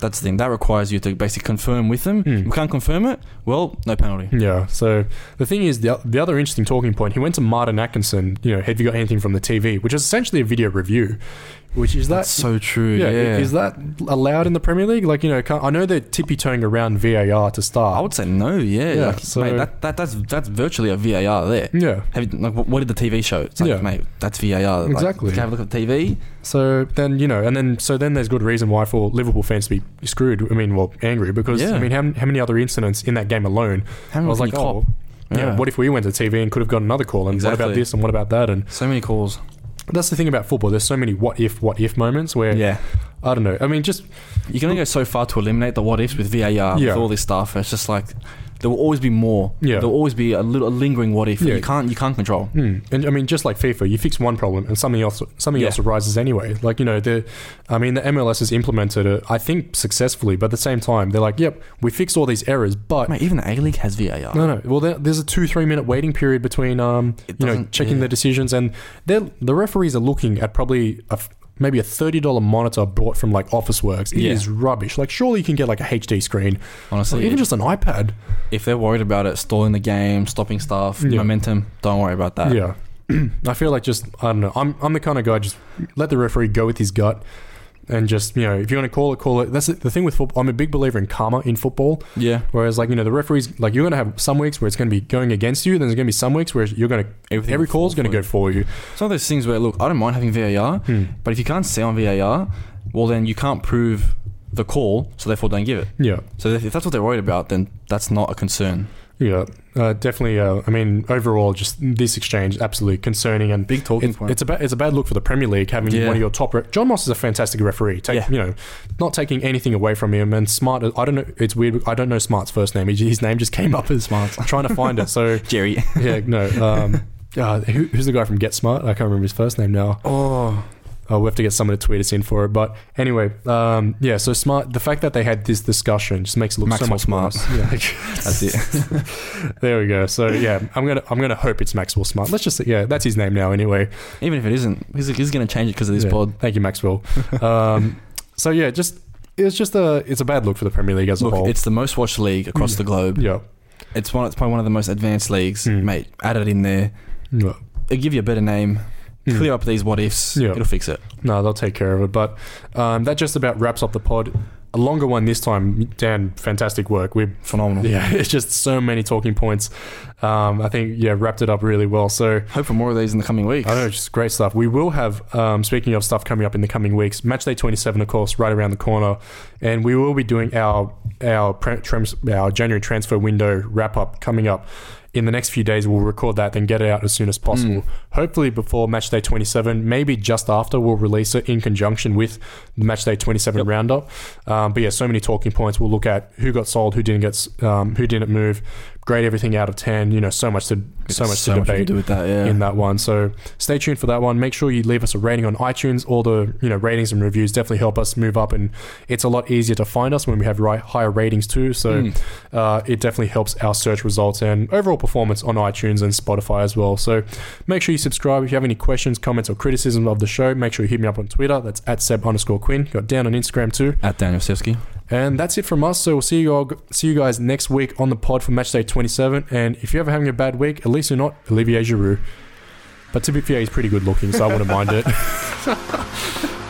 That's the thing. That requires you to basically confirm with them. Mm. We can't confirm it. Well, no penalty. Yeah. So the thing is, the the other interesting talking point. He went to Martin Atkinson. You know, have you got anything from the T V? Which is essentially a video review. Which is that That's so true. Yeah, yeah. Is that allowed in the Premier League? Like, you know, can't, I know they're tippy-toeing around V A R to start. I would say no. Yeah, Yeah, like, so- mate, that, that that's that's virtually a V A R there. Yeah. Have you, like, what what did the T V show? It's like, Yeah. mate, that's V A R. Like, Exactly. Can I have a look at the T V? So then, you know, and then so then there's good reason why for Liverpool fans to be screwed. I mean, well, angry because Yeah. I mean, how, how many other incidents in that game alone? How I many was can like, you oh, cop? yeah. Yeah. What if we went to T V and could have got another call? And what Exactly. about this? And what about that? And So many calls. that's the thing about football. There's so many what if, what if moments where Yeah. I don't know. I mean, just You can only go so far to eliminate the what ifs with V A R, Yeah. with all this stuff. It's just like there will always be more. Yeah. There will always be a little a lingering what if that Yeah. you can't you can't control. Hmm. And I mean, just like FIFA, you fix one problem and something else, something Yeah. else arises anyway. Like, you know, the, I mean, the M L S has implemented it, I think, successfully. But at the same time, they're like, "Yep, we fixed all these errors." But Mate, even the A League has V A R. no, no. Well, there, there's a two, three minute waiting period between, um, It you know, doesn't- checking yeah. the decisions, and they're- the referees are looking at probably a f maybe a thirty dollar monitor bought from like Officeworks. It Yeah. is rubbish. Like, surely you can get like a H D screen, Honestly, or even if, just an iPad. if they're worried about it stalling the game, stopping stuff, Yeah. momentum, don't worry about that. Yeah. I feel like just I don't know. I'm I'm the kind of guy just let the referee go with his gut, and just, you know, if you want to call it, call it. That's the the thing with football. I'm a big believer in karma in football. Yeah. Whereas, like, you know, the referees, like, you're gonna have some weeks where it's gonna be going against you. Then there's gonna be some weeks where you're gonna Everything every will fall call's gonna for go you. for you. Some of those things where, look, I don't mind having V A R, Hmm. but if you can't see on V A R, well, then you can't prove the call, so therefore don't give it. Yeah. So if if that's what they're worried about, then that's not a concern. Yeah, uh, definitely. Uh, I mean, overall, just this exchange absolutely concerning and Big talking it, point. it's a ba- it's a bad look for the Premier League having Yeah. one of your top. Re- John Moss is a fantastic referee. Take, Yeah. you know, not taking anything away from him. And Smart, I don't know. It's weird. I don't know Smart's first name. He- His name just came up as Smart. I'm trying to find it. So Jerry. yeah, no. Um, uh, who, who's the guy from Get Smart? I can't remember his first name now. Oh. Uh, we have to get someone to tweet us in for it. But anyway, um, yeah. So Smart. The fact that they had this discussion just makes it look Maxwell so much Smart. worse. Yeah. That's it. There we go. So yeah, I'm gonna I'm gonna hope it's Maxwell Smart. Let's just say, yeah, that's his name now anyway. Even if it isn't, he's, he's going to change it because of this Yeah. pod. Thank you, Maxwell. Um, so yeah, just it's just a it's a bad look for the Premier League as a Look, whole. it's the most watched league across the globe. yeah, It's one. It's probably one of the most advanced leagues. Mm. Mate, add it in there. yeah. It'll give you a better name. Mm. Clear up these what ifs. Yeah. It'll fix it. No, they'll take care of it. But um, that just about wraps up the pod. A longer one this time. Dan, fantastic work. We Phenomenal. yeah, it's just so many talking points. Um, I think yeah, wrapped it up really well. So. Hope for more of these in the coming weeks. I know, just great stuff. We will have, um, speaking of stuff coming up in the coming weeks, Matchday twenty-seven, of course, right around the corner, and we will be doing our our pre- trans- our January transfer window wrap up coming up. In the next few days, we'll record that, then get it out as soon as possible. Mm. Hopefully before Matchday twenty-seven, maybe just after, we'll release it in conjunction with the Matchday twenty-seven Yep. roundup. Um, but yeah, so many talking points. We'll look at who got sold, who didn't get, s- um, who didn't move, grade everything out of ten. You know, so much to so much so to much we debate can do with that. Yeah. in that one. So stay tuned for that one. Make sure you leave us a rating on iTunes. All the, you know, ratings and reviews definitely help us move up, and it's a lot easier to find us when we have ri- higher ratings too. So Mm. uh, it definitely helps our search results and overall performance on iTunes and Spotify as well. So make sure you subscribe. If you have any questions, comments, or criticism of the show, make sure you hit me up on Twitter. That's at Seb underscore Quinn. Got down on Instagram too. At Daniel Sewski. And that's it from us. So we'll see you all, see you guys next week on the pod for Matchday twenty-seven. And if you're ever having a bad week, at least you're not Olivier Giroud. But to be fair, he's pretty good looking, so I wouldn't mind it.